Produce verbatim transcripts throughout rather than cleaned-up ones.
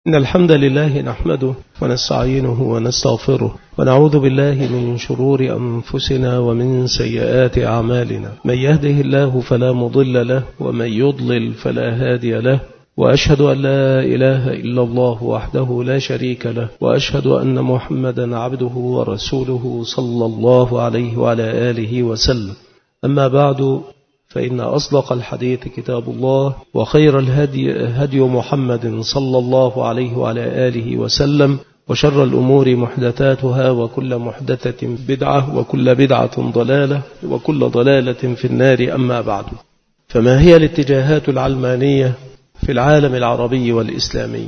إن الحمد لله نحمده ونستعينه ونستغفره ونعوذ بالله من شرور أنفسنا ومن سيئات أعمالنا. من يهده الله فلا مضل له ومن يضلل فلا هادي له، وأشهد أن لا إله إلا الله وحده لا شريك له، وأشهد أن محمدا عبده ورسوله صلى الله عليه وعلى آله وسلم. أما بعد، فإن أصدق الحديث كتاب الله، وخير الهدي هدي محمد صلى الله عليه وعلى آله وسلم، وشر الأمور محدثاتها، وكل محدثة بدعة، وكل بدعة ضلالة، وكل ضلالة في النار. أما بعد، فما هي الاتجاهات العلمانية في العالم العربي والإسلامي؟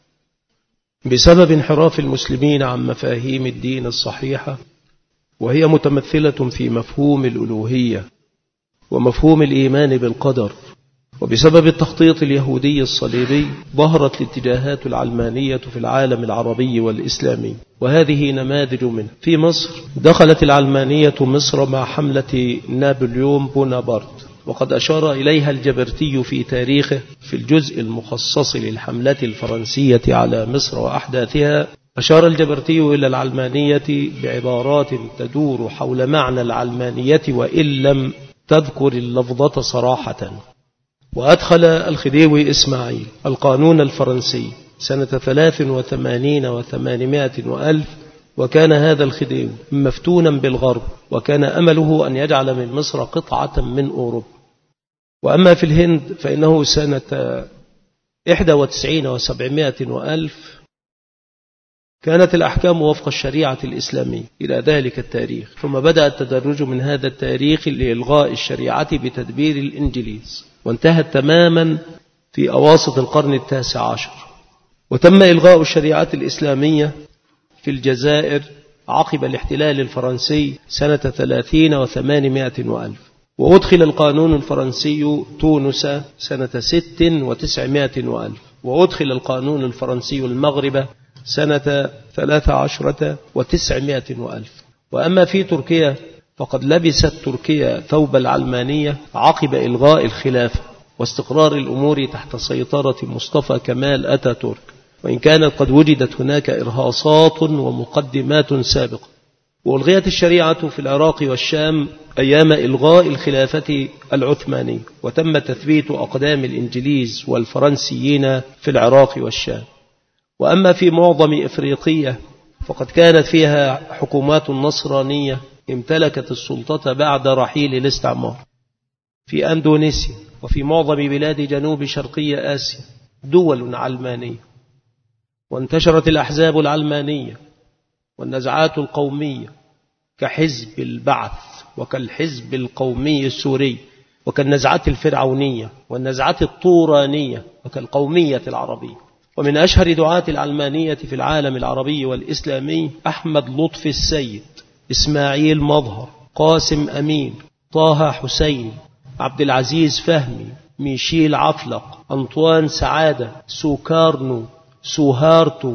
بسبب انحراف المسلمين عن مفاهيم الدين الصحيحة، وهي متمثلة في مفهوم الألوهية ومفهوم الإيمان بالقدر، وبسبب التخطيط اليهودي الصليبي، ظهرت الاتجاهات العلمانية في العالم العربي والإسلامي، وهذه نماذج منه. في مصر دخلت العلمانية مصر مع حملة نابليون بونابرت، وقد أشار إليها الجبرتي في تاريخه في الجزء المخصص للحملة الفرنسية على مصر وأحداثها. أشار الجبرتي إلى العلمانية بعبارات تدور حول معنى العلمانية وإن لم تذكر اللفظة صراحة. وأدخل الخديوي إسماعيل القانون الفرنسي سنة ثلاث وثمانين وثمانمائة وألف، وكان هذا الخديوي مفتونا بالغرب، وكان أمله أن يجعل من مصر قطعة من أوروبا. وأما في الهند فإنه سنة إحدى وتسعين وسبعمائة وألف كانت الأحكام وفق الشريعة الإسلامية إلى ذلك التاريخ، ثم بدأ التدرج من هذا التاريخ لإلغاء الشريعة بتدبير الإنجليز، وانتهت تماما في أواسط القرن التاسع عشر. وتم إلغاء الشريعة الإسلامية في الجزائر عقب الاحتلال الفرنسي سنة ثلاثين وثمانمائة وألف، وأدخل القانون الفرنسي تونس سنة ست وتسعمائة وألف، وأدخل القانون الفرنسي المغرب سنة ثلاث عشرة وتسعمائة وألف. وأما في تركيا فقد لبست تركيا ثوب العلمانية عقب إلغاء الخلافة واستقرار الأمور تحت سيطرة مصطفى كمال أتاتورك، وإن كانت قد وجدت هناك إرهاصات ومقدمات سابقة. وألغيت الشريعة في العراق والشام أيام إلغاء الخلافة العثمانية، وتم تثبيت أقدام الإنجليز والفرنسيين في العراق والشام. وأما في معظم إفريقيا فقد كانت فيها حكومات نصرانية امتلكت السلطة بعد رحيل الاستعمار. في أندونيسيا وفي معظم بلاد جنوب شرقي آسيا دول علمانية، وانتشرت الأحزاب العلمانية والنزعات القومية كحزب البعث وكالحزب القومي السوري، وكالنزعات الفرعونية والنزعات الطورانية وكالقومية العربية. ومن أشهر دعاة العلمانية في العالم العربي والإسلامي أحمد لطفي السيد، إسماعيل مظهر، قاسم أمين، طه حسين، عبد العزيز فهمي، ميشيل عفلق، أنطوان سعادة، سوكارنو، سوهارتو،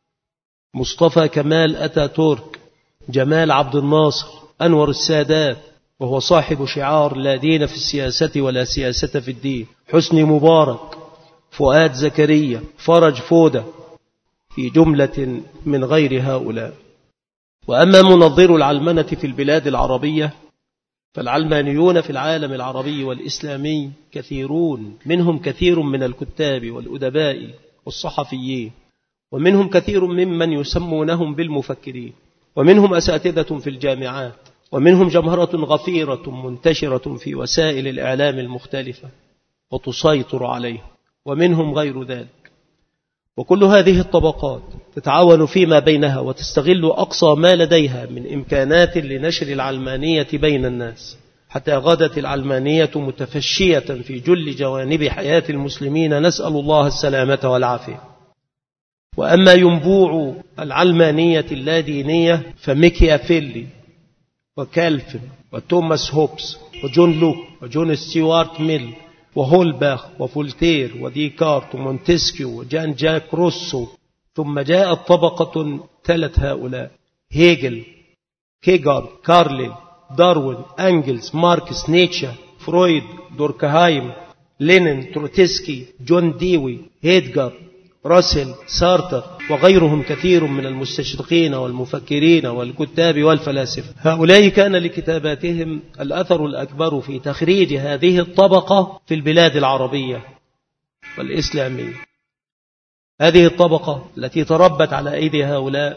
مصطفى كمال أتاتورك، جمال عبد الناصر، أنور السادات وهو صاحب شعار لا دين في السياسة ولا سياسة في الدين، حسني مبارك، فؤاد زكريا، فرج فودة، في جملة من غير هؤلاء. وأما منظر العلمنة في البلاد العربية فالعلمانيون في العالم العربي والإسلامي كثيرون، منهم كثير من الكتاب والأدباء والصحفيين، ومنهم كثير ممن يسمونهم بالمفكرين، ومنهم أساتذة في الجامعات، ومنهم جمهرة غفيرة منتشرة في وسائل الإعلام المختلفة وتسيطر عليها، ومنهم غير ذلك. وكل هذه الطبقات تتعاون فيما بينها وتستغل أقصى ما لديها من إمكانات لنشر العلمانية بين الناس، حتى غدت العلمانية متفشية في جل جوانب حياة المسلمين، نسأل الله السلامة والعافية. وأما ينبوع العلمانية اللادينية فميكيافيلي وكالفن وتوماس هوبس وجون لوك وجون ستيوارت ميل وهولباخ وفولتير وديكارت ومونتسكيو وجان جاك روسو. ثم جاءت طبقة تلت هؤلاء: هيجل، كيغارد، كارليل، داروين، أنجلز، ماركس، نيتشه، فرويد، دوركهايم، لينين، تروتسكي، جون ديوي، هيدغر، راسل، سارتر، وغيرهم كثير من المستشرقين والمفكرين والكتاب والفلاسفة. هؤلاء كان لكتاباتهم الأثر الأكبر في تخريج هذه الطبقة في البلاد العربية والإسلامية. هذه الطبقة التي تربت على أيدي هؤلاء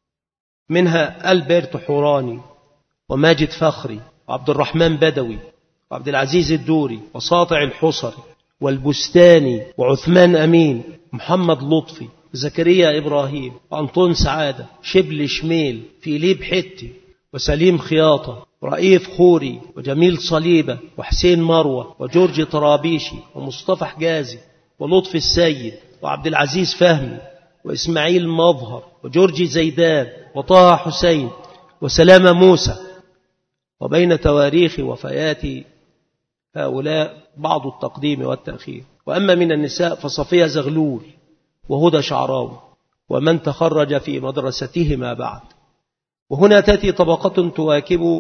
منها ألبرت حوراني وماجد فخري وعبد الرحمن بدوي وعبد العزيز الدوري وساطع الحصري والبستاني وعثمان أمين، محمد لطفي، زكريا إبراهيم، وأنطون سعادة، شبل شميل، فيليب حتي، وسليم خياطة، رئيف خوري، وجميل صليبة، وحسين مروة، وجورج طرابيشي، ومصطفى حجازي، ولطفي السيد، وعبد العزيز فهمي، وإسماعيل مظهر، وجورجي زيدان، وطه حسين، وسلامة موسى. وبين تواريخ وفيات هؤلاء بعض التقديم والتأخير. وأما من النساء فصفية زغلول وهدى شعراوي ومن تخرج في مدرستهما بعد. وهنا تأتي طبقة تواكب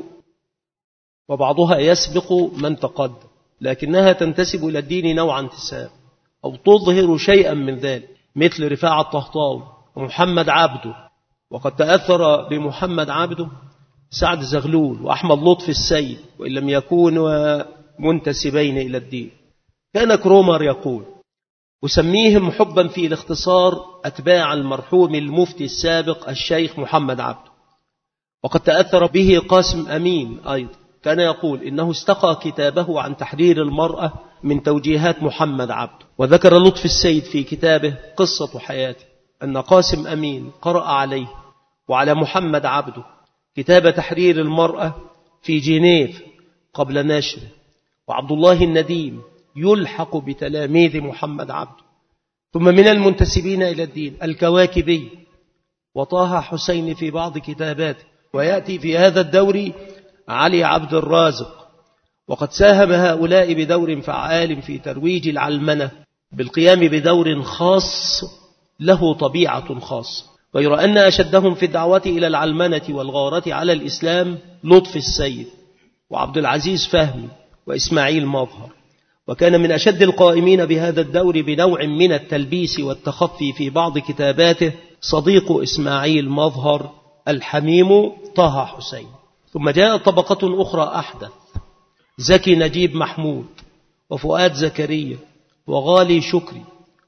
وبعضها يسبق من تقدم، لكنها تنتسب إلى الدين نوع انتساب أو تظهر شيئا من ذلك، مثل رفاعة الطهطاوي ومحمد عبده. وقد تأثر بمحمد عبده سعد زغلول وأحمد لطفي السيد، وإن لم يكونوا منتسبين إلى الدين. كان كرومر يقول: أسميهم حبا في الاختصار أتباع المرحوم المفتي السابق الشيخ محمد عبده. وقد تأثر به قاسم أمين أيضا، كان يقول إنه استقى كتابه عن تحرير المرأة من توجيهات محمد عبده. وذكر لطفي السيد في كتابه قصة حياته أن قاسم أمين قرأ عليه وعلى محمد عبده كتاب تحرير المرأة في جنيف قبل نشره. وعبد الله النديم يلحق بتلاميذ محمد عبده. ثم من المنتسبين إلى الدين الكواكبي وطه حسين في بعض كتاباته. ويأتي في هذا الدور علي عبد الرازق. وقد ساهم هؤلاء بدور فعال في ترويج العلمنة بالقيام بدور خاص له طبيعة خاصة، غير أن أشدهم في الدعوة إلى العلمنة والغارة على الإسلام لطفي السيد وعبد العزيز فهمي وإسماعيل مظهر. وكان من أشد القائمين بهذا الدور بنوع من التلبيس والتخفي في بعض كتاباته صديق إسماعيل مظهر الحميم طه حسين. ثم جاء طبقة أخرى أحدث: زكي نجيب محمود وفؤاد زكريا وغالي شكري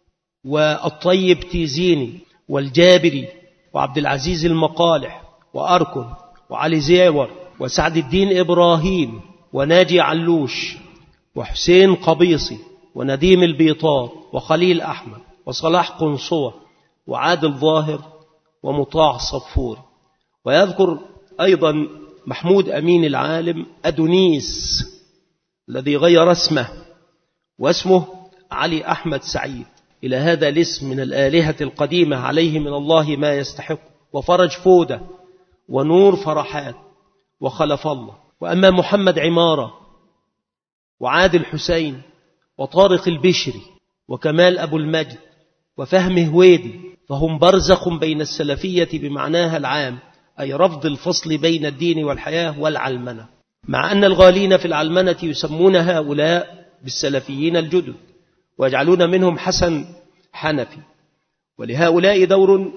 والطيب تيزيني والجابري وعبد العزيز المقالح وأركن وعلي زيور وسعد الدين إبراهيم وناجي علوش وحسين قبيصي ونديم البيطار وخليل أحمد وصلاح قنصوة وعادل ظاهر ومطاع صفور. ويذكر أيضا محمود أمين العالم أدونيس الذي غير اسمه واسمه علي أحمد سعيد إلى هذا الاسم من الآلهة القديمة عليه من الله ما يستحق، وفرج فودة ونور فرحات وخلف الله. وأما محمد عمارة وعادل حسين وطارق البشري وكمال أبو المجد وفهم هويدي فهم برزخ بين السلفية بمعناها العام، أي رفض الفصل بين الدين والحياة والعلمنة، مع أن الغالين في العلمنة يسمون هؤلاء بالسلفيين الجدد ويجعلون منهم حسن حنفي. ولهؤلاء دور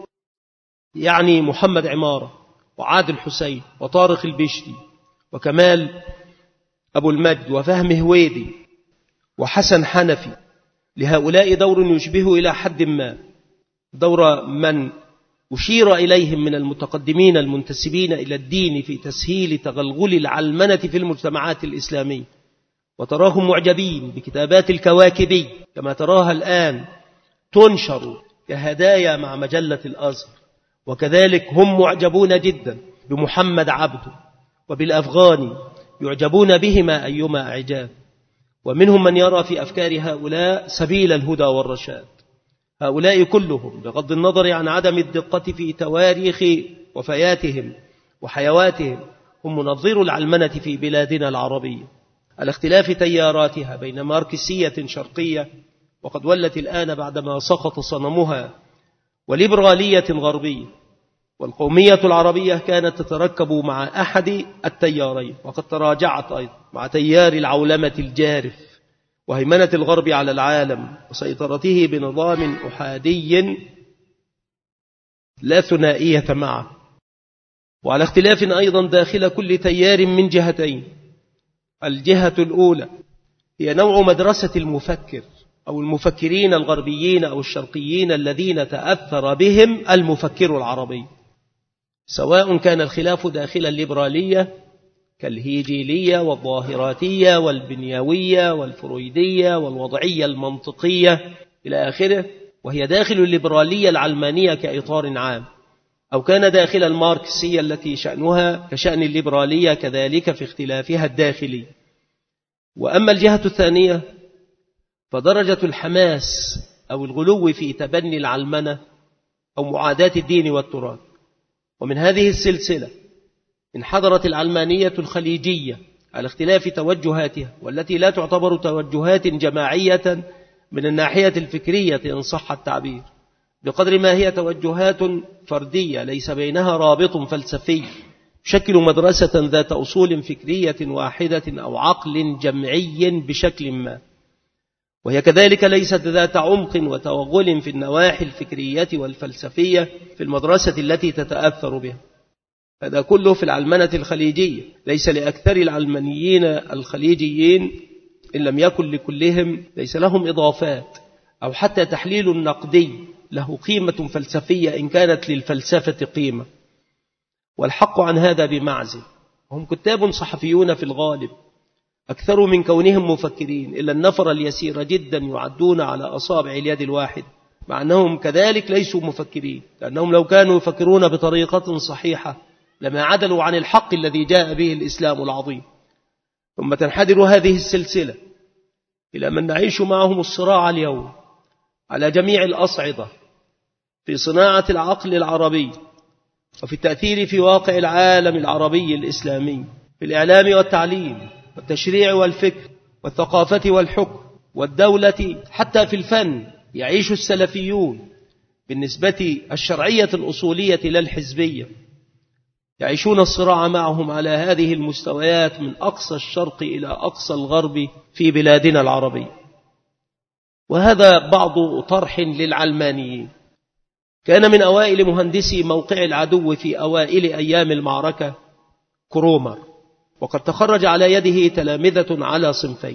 يعني محمد عمارة وعادل حسين وطارق البشري وكمال أبو المجد وفهم هويدي وحسن حنفي، لهؤلاء دور يشبه إلى حد ما دور من أشير إليهم من المتقدمين المنتسبين إلى الدين في تسهيل تغلغل العلمنة في المجتمعات الإسلامية. وتراهم معجبين بكتابات الكواكبي كما تراها الآن تنشر كهدايا مع مجلة الأزهر. وكذلك هم معجبون جدا بمحمد عبده وبالأفغاني، يعجبون بهما أيما إعجاب. ومنهم من يرى في أفكار هؤلاء سبيل الهدى والرشاد. هؤلاء كلهم بغض النظر عن عدم الدقة في تواريخ وفياتهم وحيواتهم هم منظرو العلمنة في بلادنا العربية، على اختلاف تياراتها بين ماركسية شرقية وقد ولت الآن بعدما سقط صنمها، وليبرالية غربية. والقومية العربية كانت تتركب مع أحد التيارين، وقد تراجعت أيضا مع تيار العولمة الجارف وهيمنة الغرب على العالم وسيطرته بنظام أحادي لا ثنائية معه، وعلى اختلاف أيضا داخل كل تيار من جهتين. الجهة الأولى هي نوع مدرسة المفكر أو المفكرين الغربيين أو الشرقيين الذين تأثر بهم المفكر العربي، سواء كان الخلاف داخل الليبرالية كالهيجيلية والظاهراتية والبنيوية والفرويدية والوضعية المنطقية إلى آخره، وهي داخل الليبرالية العلمانية كإطار عام، أو كان داخل الماركسية التي شأنها كشأن الليبرالية كذلك في اختلافها الداخلي. وأما الجهة الثانية فدرجة الحماس أو الغلو في تبني العلمنة أو معاداة الدين والتراث. ومن هذه السلسلة انحدرت العلمانية الخليجية على اختلاف توجهاتها، والتي لا تعتبر توجهات جماعية من الناحية الفكرية إن صح التعبير، بقدر ما هي توجهات فردية ليس بينها رابط فلسفي يشكل مدرسة ذات أصول فكرية واحدة أو عقل جمعي بشكل ما، وهي كذلك ليست ذات عمق وتوغل في النواحي الفكرية والفلسفية في المدرسة التي تتأثر بها. هذا كله في العلمنة الخليجية، ليس لأكثر العلمانيين الخليجيين إن لم يكن لكلهم ليس لهم إضافات أو حتى تحليل نقدي له قيمة فلسفية إن كانت للفلسفة قيمة. والحق عن هذا بمعزل، هم كتاب صحفيون في الغالب أكثر من كونهم مفكرين، إلا النفر اليسير جدا يعدون على أصابع اليد الواحد، مع أنهم كذلك ليسوا مفكرين، لأنهم لو كانوا يفكرون بطريقة صحيحة لما عدلوا عن الحق الذي جاء به الإسلام العظيم. ثم تنحدر هذه السلسلة إلى من نعيش معهم الصراع اليوم على جميع الأصعدة في صناعة العقل العربي وفي التأثير في واقع العالم العربي الإسلامي، في الإعلام والتعليم والتشريع والفكر والثقافة والحكم والدولة، حتى في الفن. يعيش السلفيون بالنسبة الشرعية الأصولية لا الحزبية، يعيشون الصراع معهم على هذه المستويات من أقصى الشرق إلى أقصى الغرب في بلادنا العربية. وهذا بعض طرح للعلمانيين. كان من أوائل مهندسي موقع العدو في أوائل أيام المعركة كرومر، وقد تخرج على يده تلامذة على صنفين: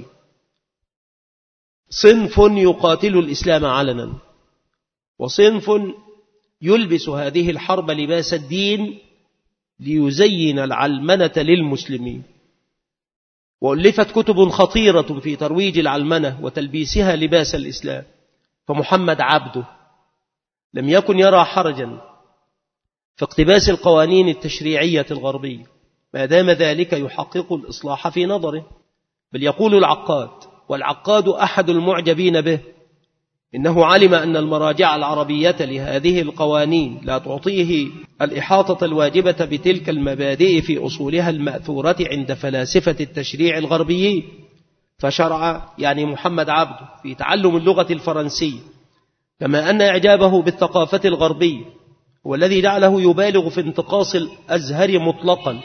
صنف يقاتل الإسلام علنا، وصنف يلبس هذه الحرب لباس الدين ليزين العلمنة للمسلمين. وألفت كتب خطيرة في ترويج العلمنة وتلبيسها لباس الإسلام. فمحمد عبده لم يكن يرى حرجا في اقتباس القوانين التشريعية الغربية ما دام ذلك يحقق الإصلاح في نظره، بل يقول العقاد، والعقاد أحد المعجبين به، إنه علم أن المراجع العربية لهذه القوانين لا تعطيه الإحاطة الواجبة بتلك المبادئ في أصولها المأثورة عند فلاسفة التشريع الغربيين. فشرع يعني محمد عبده في تعلم اللغة الفرنسية، كما أن إعجابه بالثقافة الغربية هو الذي جعله يبالغ في انتقاص الأزهر مطلقا،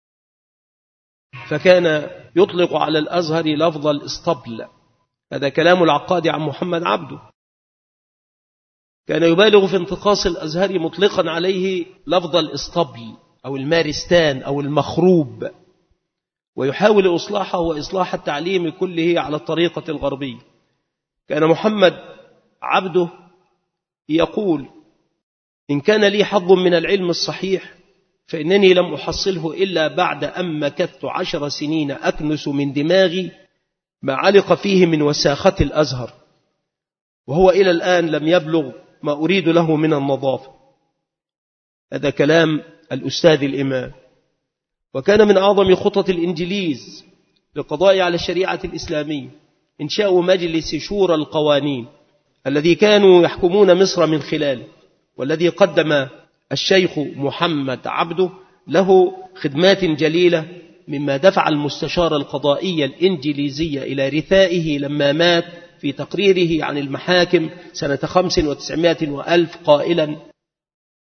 فكان يطلق على الأزهر لفظ الإسطبل. هذا كلام العقاد عن محمد عبده. كان يبالغ في انتقاص الأزهر مطلقا عليه لفظ الإسطبل أو المارستان أو المخروب، ويحاول إصلاحه وإصلاح التعليم كله على الطريقة الغربية. كان محمد عبده يقول: إن كان لي حظ من العلم الصحيح فإنني لم أحصله إلا بعد أن مكثت عشر سنين أكنس من دماغي ما علق فيه من وساخة الأزهر، وهو إلى الآن لم يبلغ ما أريد له من النظافة. هذا كلام الأستاذ الإمام. وكان من أعظم خطط الإنجليز للقضاء على الشريعة الإسلامية إنشاء مجلس شورى القوانين الذي كانوا يحكمون مصر من خلاله، والذي قدم الشيخ محمد عبده له خدمات جليلة، مما دفع المستشار القضائي الإنجليزي إلى رثائه لما مات في تقريره عن المحاكم سنة خمس وتسعمائة وألف قائلا: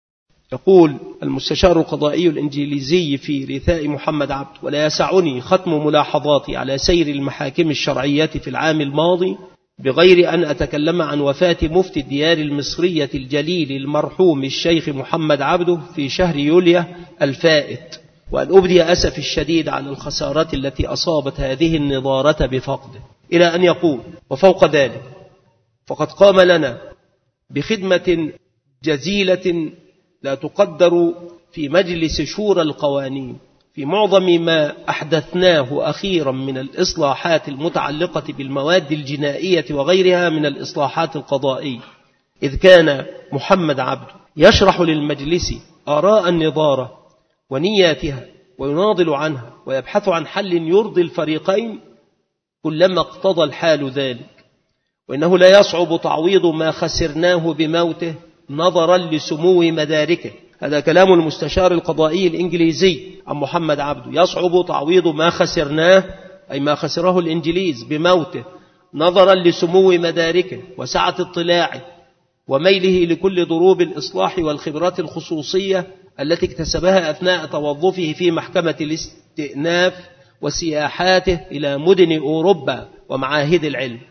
يقول المستشار القضائي الإنجليزي في رثاء محمد عبد: ولا يسعني ختم ملاحظاتي على سير المحاكم الشرعية في العام الماضي بغير أن أتكلم عن وفاة مفتي الديار المصرية الجليل المرحوم الشيخ محمد عبده في شهر يوليو الفائت، وأن أبدي أسف الشديد على الخسارة التي أصابت هذه النظارة بفقده، إلى أن يقول: وفوق ذلك فقد قام لنا بخدمة جزيلة لا تقدر في مجلس شورى القوانين في معظم ما أحدثناه أخيرا من الإصلاحات المتعلقة بالمواد الجنائية وغيرها من الإصلاحات القضائية، إذ كان محمد عبد يشرح للمجلس آراء النظارة ونياتها ويناضل عنها ويبحث عن حل يرضي الفريقين كلما اقتضى الحال ذلك، وإنه لا يصعب تعويض ما خسرناه بموته نظرا لسمو مداركه. هذا كلام المستشار القضائي الإنجليزي عن محمد عبده: يصعب تعويض ما خسرناه، أي ما خسره الإنجليز بموته، نظرا لسمو مداركه وسعة اطلاعه وميله لكل ضروب الإصلاح والخبرات الخصوصية التي اكتسبها أثناء توظفه في محكمة الاستئناف وسياحاته إلى مدن أوروبا ومعاهد العلم.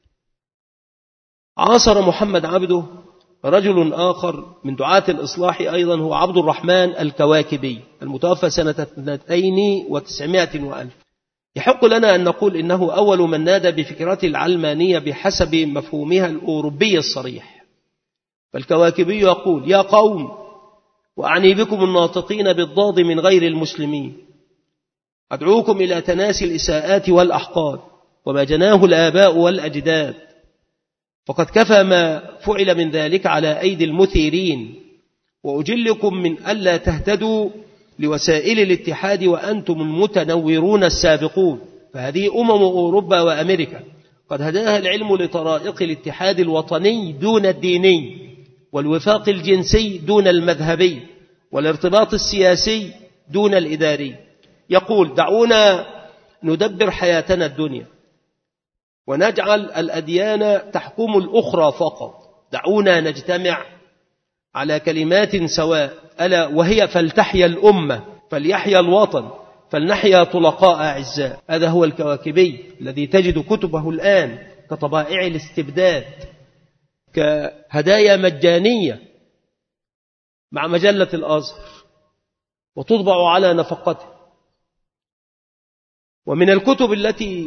عاصر محمد عبده رجل آخر من دعاة الإصلاح أيضا، هو عبد الرحمن الكواكبي المتوفى سنة اثنين وتسعمائة وألف. يحق لنا أن نقول إنه أول من نادى بفكرة العلمانية بحسب مفهومها الأوروبي الصريح. فالكواكبي يقول: يا قوم، وأعني بكم الناطقين بالضاد من غير المسلمين، أدعوكم إلى تناسي الإساءات والأحقاد وما جناه الآباء والأجداد، فقد كفى ما فعل من ذلك على أيدي المثيرين، وأجلكم من ألا تهتدوا لوسائل الاتحاد وأنتم المتنورون السابقون، فهذه أمم أوروبا وأمريكا قد هداها العلم لطرائق الاتحاد الوطني دون الديني، والوفاق الجنسي دون المذهبي، والارتباط السياسي دون الإداري. يقول: دعونا ندبر حياتنا الدنيا ونجعل الأديان تحكم الأخرى فقط، دعونا نجتمع على كلمات سواء، ألا وهي: فلتحيا الأمة، فليحيا الوطن، فلنحيا طلقاء أعزاء. هذا هو الكواكبي الذي تجد كتبه الآن كطبائع الاستبداد، كهدايا مجانية مع مجلة الأزهر، وتطبع على نفقته. ومن الكتب التي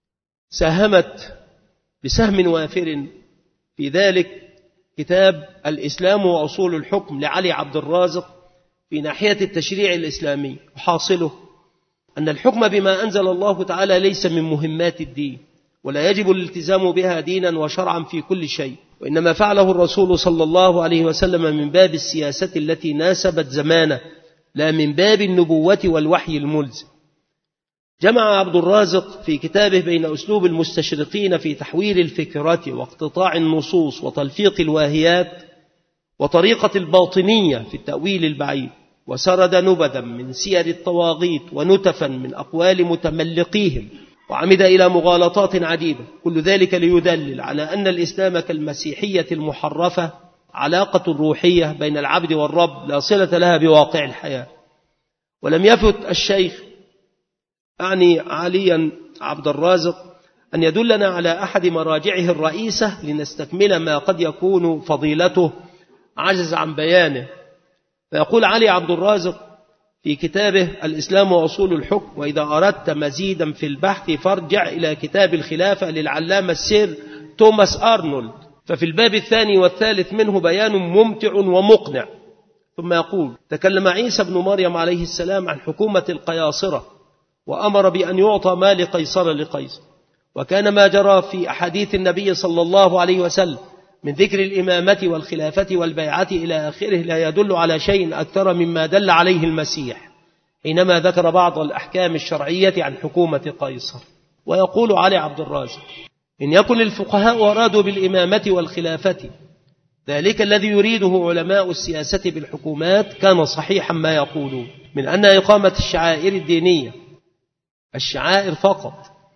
ساهمت بسهم وافر في ذلك كتاب الإسلام وأصول الحكم لعلي عبد الرازق في ناحية التشريع الإسلامي، وحاصله أن الحكم بما أنزل الله تعالى ليس من مهمات الدين، ولا يجب الالتزام بها دينا وشرعا في كل شيء، وإنما فعله الرسول صلى الله عليه وسلم من باب السياسة التي ناسبت زمانه، لا من باب النبوة والوحي الملزم. جمع عبد الرازق في كتابه بين أسلوب المستشرقين في تحويل الفكرة واقتطاع النصوص وتلفيق الواهيات، وطريقة الباطنية في التأويل البعيد، وسرد نبذا من سير الطواغيت ونتفا من أقوال متملقيهم، وعمد إلى مغالطات عديدة، كل ذلك ليدلل على أن الإسلام كالمسيحية المحرفة علاقة روحية بين العبد والرب لا صلة لها بواقع الحياة. ولم يفت الشيخ أعني عليا عبد الرازق أن يدلنا على أحد مراجعه الرئيسة لنستكمل ما قد يكون فضيلته عجز عن بيانه. فيقول علي عبد الرازق في كتابه الإسلام وأصول الحكم: وإذا أردت مزيدا في البحث فارجع إلى كتاب الخلافة للعلامة السير توماس أرنولد، ففي الباب الثاني والثالث منه بيان ممتع ومقنع. ثم يقول: تكلم عيسى بن مريم عليه السلام عن حكومة القياصرة، وأمر بأن يعطى ما لقيصر لقيصر، وكان ما جرى في أحاديث النبي صلى الله عليه وسلم من ذكر الإمامة والخلافة والبيعة إلى آخره لا يدل على شيء أكثر مما دل عليه المسيح حينما ذكر بعض الأحكام الشرعية عن حكومة قيصر. ويقول علي عبد الرازق: إن يكن الفقهاء أرادوا بالإمامة والخلافة ذلك الذي يريده علماء السياسة بالحكومات كان صحيحا ما يقولون من أن إقامة الشعائر الدينية الشعائر فقط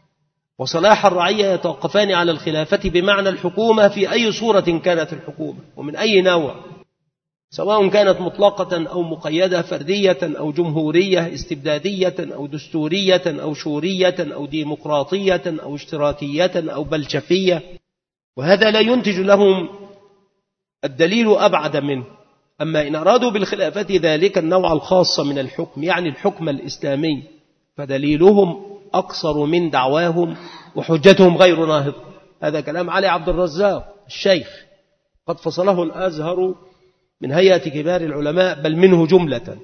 وصلاح الرعية يتوقفان على الخلافة بمعنى الحكومة في أي صورة كانت الحكومة ومن أي نوع. سواء كانت مطلقة أو مقيدة، فردية أو جمهورية، استبدادية أو دستورية أو شورية أو ديمقراطية أو اشتراكية أو بلشفية. وهذا لا ينتج لهم الدليل أبعد منه. أما إن أرادوا بالخلافة ذلك النوع الخاص من الحكم، يعني الحكم الإسلامي، فدليلهم أقصر من دعواهم وحجتهم غير ناهض. هذا كلام علي عبد الرزاق الشيخ، قد فصله الأزهر من هيئة كبار العلماء، بل منه جملة.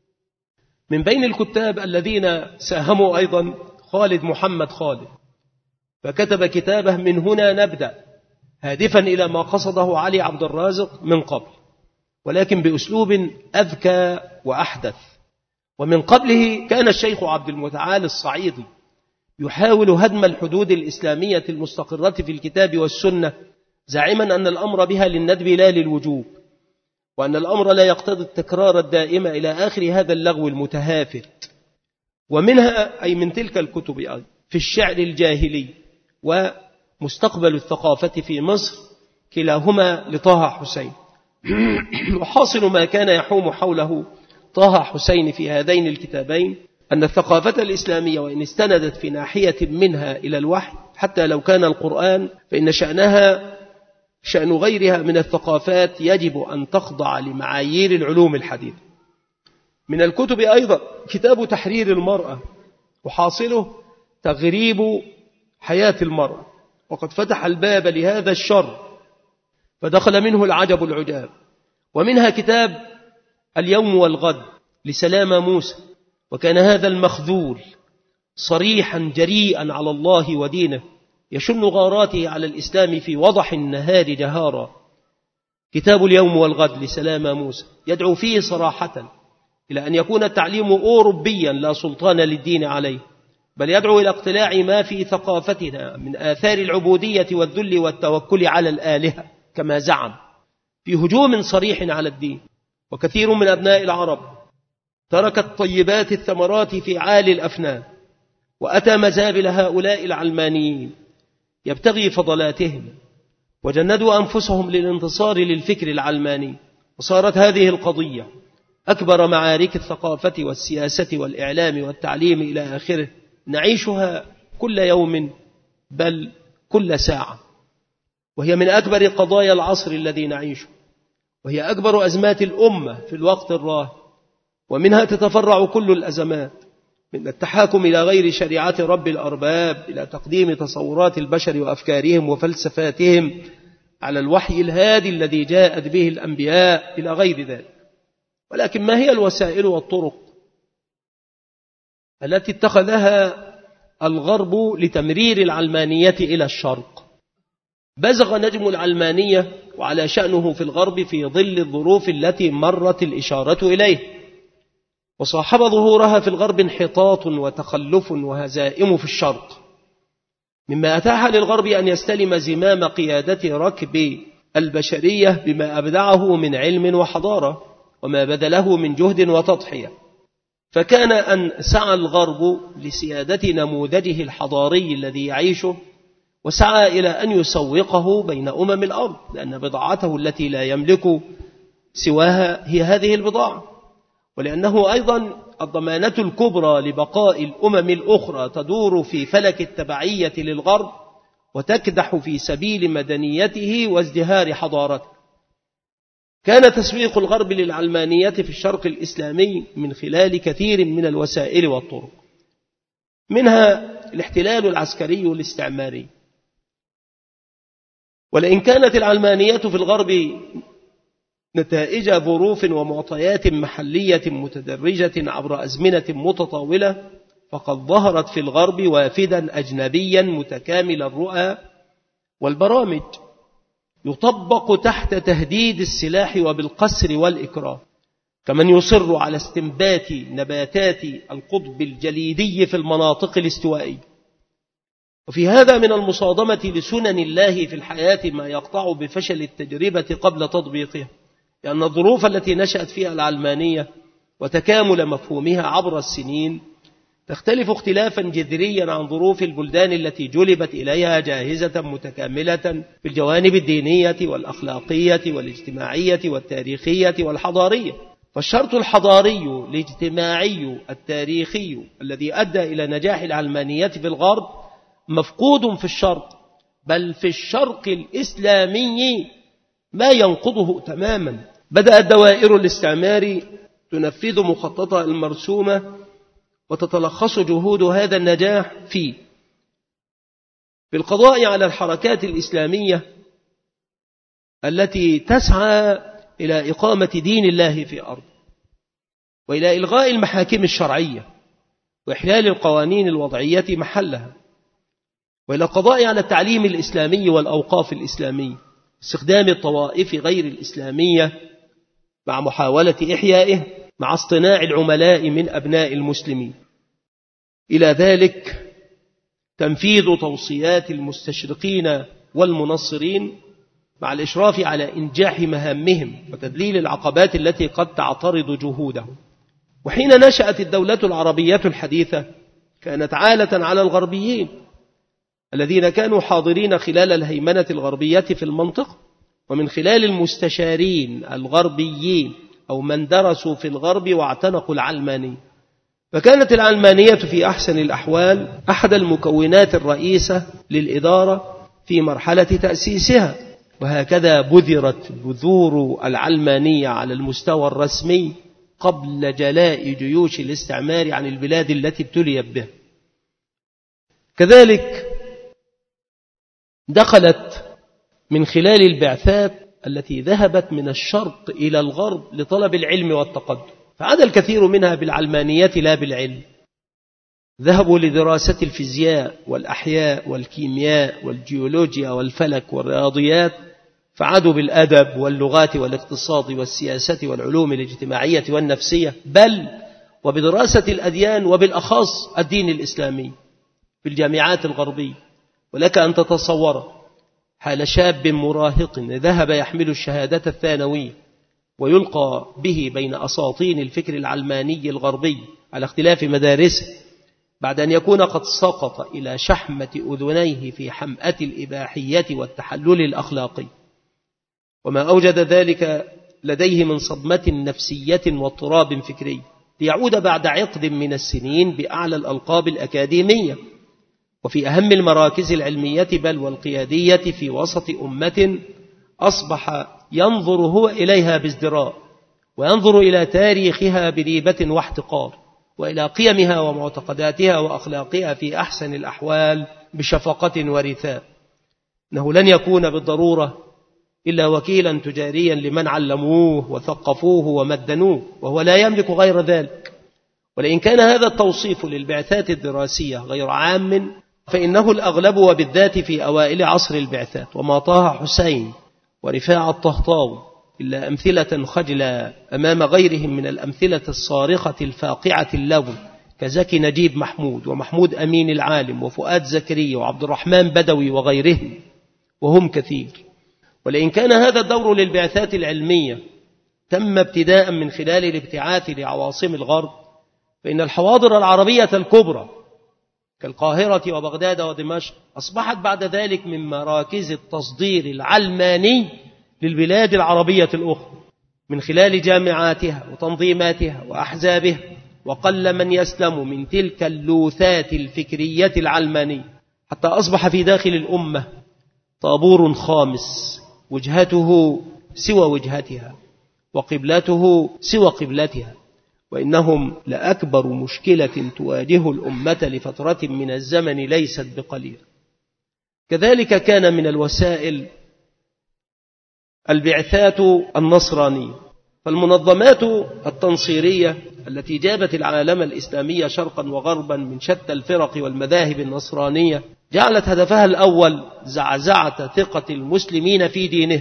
من بين الكتاب الذين ساهموا أيضا خالد محمد خالد، فكتب كتابه من هنا نبدأ، هادفا إلى ما قصده علي عبد الرازق من قبل، ولكن بأسلوب أذكى وأحدث. ومن قبله كان الشيخ عبد المتعال الصعيدي يحاول هدم الحدود الإسلامية المستقرة في الكتاب والسنة، زاعما أن الأمر بها للندب لا للوجوب، وأن الأمر لا يقتضي التكرار الدائم إلى آخر هذا اللغو المتهافت. ومنها أي من تلك الكتب أيضا في الشعر الجاهلي ومستقبل الثقافة في مصر، كلاهما لطه حسين. وحاصل ما كان يحوم حوله طه حسين في هذين الكتابين أن الثقافة الإسلامية وإن استندت في ناحية منها إلى الوحي، حتى لو كان القرآن، فإن شأنها شأن غيرها من الثقافات يجب أن تخضع لمعايير العلوم الحديثة. من الكتب أيضا كتاب تحرير المرأة، وحاصله تغريب حياة المرأة، وقد فتح الباب لهذا الشر فدخل منه العجب العجاب. ومنها كتاب اليوم والغد لسلامة موسى، وكان هذا المخذول صريحا جريئا على الله ودينه، يشن غاراته على الإسلام في وضح النهار جهارا. كتاب اليوم والغد لسلامة موسى يدعو فيه صراحة إلى أن يكون التعليم أوروبيا لا سلطان للدين عليه، بل يدعو إلى اقتلاع ما في ثقافتنا من آثار العبودية والذل والتوكل على الآلهة كما زعم، في هجوم صريح على الدين. وكثير من أبناء العرب تركت طيبات الثمرات في عالي الأفنان، وأتى مزابل هؤلاء العلمانيين يبتغي فضلاتهم، وجندوا أنفسهم للانتصار للفكر العلماني. وصارت هذه القضية أكبر معارك الثقافة والسياسة والإعلام والتعليم إلى آخره، نعيشها كل يوم بل كل ساعة، وهي من أكبر قضايا العصر الذي نعيشه، وهي أكبر أزمات الأمة في الوقت الراهن. ومنها تتفرع كل الأزمات، من التحاكم إلى غير شريعة رب الأرباب إلى تقديم تصورات البشر وأفكارهم وفلسفاتهم على الوحي الهادي الذي جاءت به الأنبياء إلى غير ذلك. ولكن ما هي الوسائل والطرق التي اتخذها الغرب لتمرير العلمانية إلى الشرق؟ بزغ نجم العلمانية وعلى شأنه في الغرب في ظل الظروف التي مرت الإشارة إليه، وصاحب ظهورها في الغرب انحطاط وتخلف وهزائم في الشرق، مما أتاح للغرب أن يستلم زمام قيادة ركب البشرية بما أبدعه من علم وحضارة وما بذله من جهد وتضحية. فكان أن سعى الغرب لسيادة نموذجه الحضاري الذي يعيشه، وسعى إلى أن يسوقه بين أمم الأرض، لأن بضاعته التي لا يملك سواها هي هذه البضاعة، ولأنه أيضا الضمانة الكبرى لبقاء الأمم الأخرى تدور في فلك التبعية للغرب وتكدح في سبيل مدنيته وازدهار حضارته. كان تسويق الغرب للعلمانية في الشرق الإسلامي من خلال كثير من الوسائل والطرق، منها الاحتلال العسكري الاستعماري. ولئن كانت العلمانية في الغرب نتائج ظروف ومعطيات محلية متدرجة عبر أزمنة متطاولة، فقد ظهرت في الغرب وافدا أجنبيا متكامل الرؤى والبرامج، يطبق تحت تهديد السلاح وبالقسر والإكراه، كمن يصر على استنبات نباتات القطب الجليدي في المناطق الاستوائية. وفي هذا من المصادمة لسنن الله في الحياة ما يقطع بفشل التجربة قبل تطبيقها، لأن الظروف التي نشأت فيها العلمانية وتكامل مفهومها عبر السنين تختلف اختلافا جذريا عن ظروف البلدان التي جلبت إليها جاهزة متكاملة في الجوانب الدينية والأخلاقية والاجتماعية والتاريخية والحضارية. فالشرط الحضاري الاجتماعي التاريخي الذي أدى إلى نجاح العلمانية في الغرب مفقود في الشرق، بل في الشرق الإسلامي ما ينقضه تماما. بدأت دوائر الاستعمار تنفذ مخططها المرسومة، وتتلخص جهود هذا النجاح في في القضاء على الحركات الإسلامية التي تسعى إلى إقامة دين الله في أرض، وإلى إلغاء المحاكم الشرعية وإحلال القوانين الوضعية محلها، وإلى القضاء على التعليم الإسلامي والأوقاف الإسلامية، استخدام الطوائف غير الإسلامية مع محاولة إحيائه مع اصطناع العملاء من أبناء المسلمين. إلى ذلك تنفيذ توصيات المستشرقين والمنصرين مع الإشراف على إنجاح مهامهم وتذليل العقبات التي قد تعترض جهودهم. وحين نشأت الدولة العربية الحديثة كانت عالة على الغربيين الذين كانوا حاضرين خلال الهيمنة الغربية في المنطقة، ومن خلال المستشارين الغربيين أو من درسوا في الغرب واعتنقوا العلمانية. فكانت العلمانية في أحسن الأحوال أحد المكونات الرئيسة للإدارة في مرحلة تأسيسها، وهكذا بذرت بذور العلمانية على المستوى الرسمي قبل جلاء جيوش الاستعمار عن البلاد التي ابتليت به. كذلك دخلت من خلال البعثات التي ذهبت من الشرق إلى الغرب لطلب العلم والتقدم، فعاد الكثير منها بالعلمانية لا بالعلم. ذهبوا لدراسة الفيزياء والأحياء والكيمياء والجيولوجيا والفلك والرياضيات، فعادوا بالأدب واللغات والاقتصاد والسياسة والعلوم الاجتماعية والنفسية، بل وبدراسة الأديان وبالأخص الدين الإسلامي في الجامعات الغربية. ولك أن تتصور حال شاب مراهق ذهب يحمل الشهادة الثانوية ويلقى به بين أساطين الفكر العلماني الغربي على اختلاف مدارسه، بعد أن يكون قد سقط إلى شحمة أذنيه في حمأة الإباحية والتحلل الأخلاقي، وما أوجد ذلك لديه من صدمة نفسية واضطراب فكري، ليعود بعد عقد من السنين بأعلى الألقاب الأكاديمية وفي أهم المراكز العلمية بل والقيادية في وسط أمة أصبح ينظر هو إليها بازدراء، وينظر إلى تاريخها بريبة واحتقار، وإلى قيمها ومعتقداتها وأخلاقها في أحسن الأحوال بشفقة ورثاء. إنه لن يكون بالضرورة إلا وكيلا تجاريا لمن علموه وثقفوه ومدنوه، وهو لا يملك غير ذلك. ولئن كان هذا التوصيف للبعثات الدراسية غير عام، فإنه الأغلب وبالذات في أوائل عصر البعثات، وما طه حسين ورفاع الطهطاوي إلا أمثلة خجلة أمام غيرهم من الأمثلة الصارخة الفاقعة اللون كزكي نجيب محمود ومحمود أمين العالم وفؤاد زكريا وعبد الرحمن بدوي وغيرهم، وهم كثير. ولئن كان هذا الدور للبعثات العلمية تم ابتداء من خلال الابتعاث لعواصم الغرب، فإن الحواضر العربية الكبرى كالقاهرة وبغداد ودمشق أصبحت بعد ذلك من مراكز التصدير العلماني للبلاد العربية الأخرى من خلال جامعاتها وتنظيماتها وأحزابها، وقل من يسلم من تلك اللوثات الفكرية العلمانية، حتى أصبح في داخل الأمة طابور خامس وجهته سوى وجهتها وقبلته سوى قبلتها، وإنهم لأكبر مشكلة تواجه الأمة لفترة من الزمن ليست بقليل. كذلك كان من الوسائل البعثات النصرانية، فالمنظمات التنصيرية التي جابت العالم الإسلامي شرقا وغربا من شتى الفرق والمذاهب النصرانية جعلت هدفها الأول زعزعة ثقة المسلمين في دينه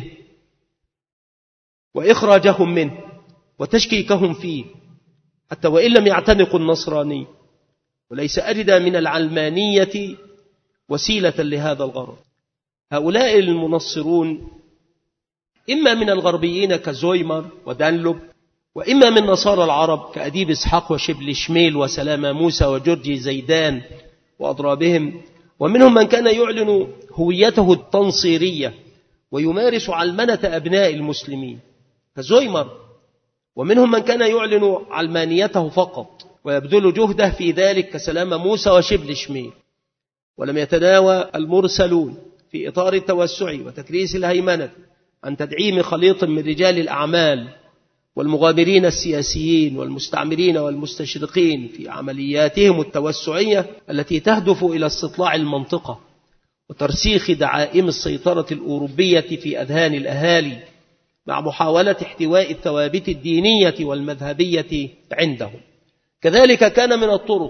وإخراجهم منه وتشكيكهم فيه، حتى وإن لم يعتنقوا النصراني. وليس أجدى من العلمانية وسيلة لهذا الغرض. هؤلاء المنصرون إما من الغربيين كزويمر ودانلوب وإما من نصارى العرب كأديب إسحاق وشبل شميل وسلامة موسى وجورجي زيدان وأضرابهم، ومنهم من كان يعلن هويته التنصيرية ويمارس علمنة أبناء المسلمين كزويمر، ومنهم من كان يعلن علمانيته فقط ويبذل جهده في ذلك كسلامة موسى وشبل شميل. ولم يتناوى المرسلون في إطار التوسع وتكريس الهيمنة عن تدعيم خليط من رجال الأعمال والمغامرين السياسيين والمستعمرين والمستشرقين في عملياتهم التوسعية التي تهدف إلى استطلاع المنطقة وترسيخ دعائم السيطرة الأوروبية في أذهان الأهالي، مع محاولة احتواء الثوابت الدينية والمذهبية عندهم. كذلك كان من الطرق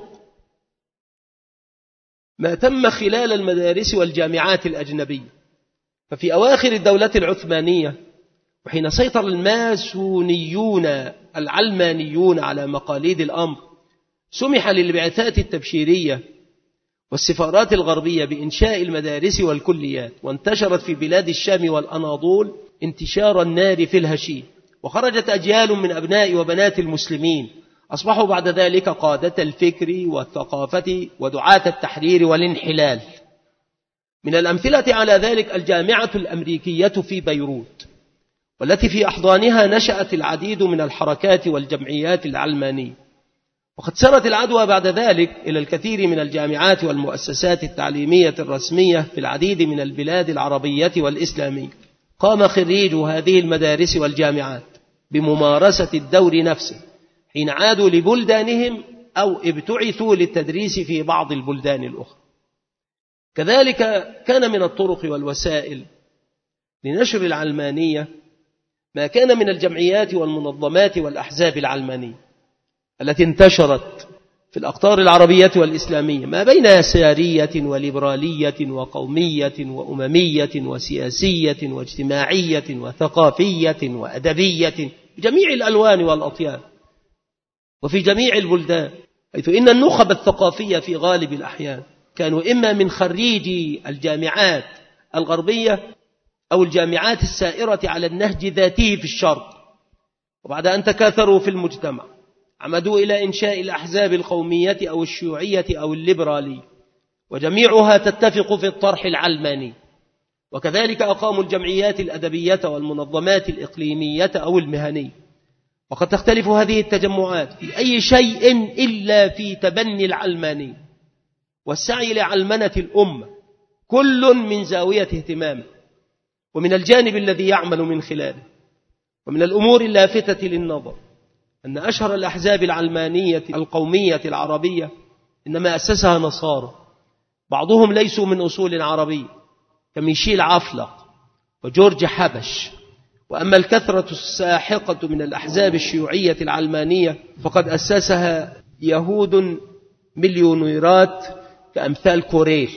ما تم خلال المدارس والجامعات الأجنبية. ففي أواخر الدولة العثمانية وحين سيطر الماسونيون العلمانيون على مقاليد الأمر، سمح للبعثات التبشيرية والسفارات الغربية بإنشاء المدارس والكليات، وانتشرت في بلاد الشام والأناضول انتشار النار في الهشيم، وخرجت أجيال من أبناء وبنات المسلمين أصبحوا بعد ذلك قادة الفكر والثقافة ودعاة التحرير والانحلال. من الأمثلة على ذلك الجامعة الأمريكية في بيروت، والتي في أحضانها نشأت العديد من الحركات والجمعيات العلمانية. وقد سرت العدوى بعد ذلك إلى الكثير من الجامعات والمؤسسات التعليمية الرسمية في العديد من البلاد العربية والإسلامية. قام خريجو هذه المدارس والجامعات بممارسة الدور نفسه حين عادوا لبلدانهم أو ابتعثوا للتدريس في بعض البلدان الأخرى. كذلك كان من الطرق والوسائل لنشر العلمانية ما كان من الجمعيات والمنظمات والأحزاب العلمانية التي انتشرت في الأقطار العربية والإسلامية ما بين يسارية وليبرالية وقومية وأممية وسياسية واجتماعية وثقافية وأدبية بجميع الألوان والأطياف وفي جميع البلدان، حيث إن النخب الثقافية في غالب الأحيان كانوا إما من خريجي الجامعات الغربية أو الجامعات السائرة على النهج ذاته في الشرق، وبعد أن تكاثروا في المجتمع عمدوا إلى إنشاء الأحزاب القومية أو الشيوعية أو الليبرالية، وجميعها تتفق في الطرح العلماني. وكذلك أقاموا الجمعيات الأدبية والمنظمات الإقليمية أو المهنية. وقد تختلف هذه التجمعات في أي شيء إلا في تبني العلماني والسعي لعلمنة الأمة، كل من زاوية اهتمامه ومن الجانب الذي يعمل من خلاله. ومن الأمور اللافتة للنظر أن أشهر الأحزاب العلمانية القومية العربية إنما أسسها نصارى، بعضهم ليسوا من أصول عربية كميشيل عفلق وجورج حبش. وأما الكثرة الساحقة من الأحزاب الشيوعية العلمانية فقد أسسها يهود مليونيرات كأمثال كوريل.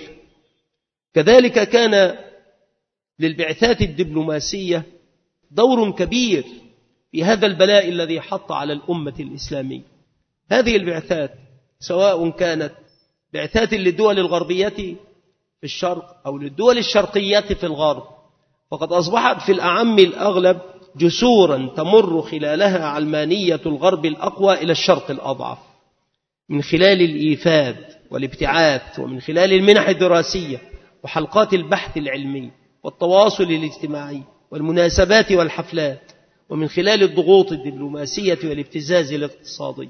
كذلك كان للبعثات الدبلوماسية دور كبير في هذا البلاء الذي حط على الأمة الإسلامية. هذه البعثات سواء كانت بعثات للدول الغربية في الشرق أو للدول الشرقية في الغرب، فقد أصبحت في الأعم الأغلب جسورا تمر خلالها علمانية الغرب الأقوى إلى الشرق الأضعف، من خلال الإيفاد والابتعاث، ومن خلال المنح الدراسية وحلقات البحث العلمي والتواصل الاجتماعي والمناسبات والحفلات، ومن خلال الضغوط الدبلوماسية والابتزاز الاقتصادي.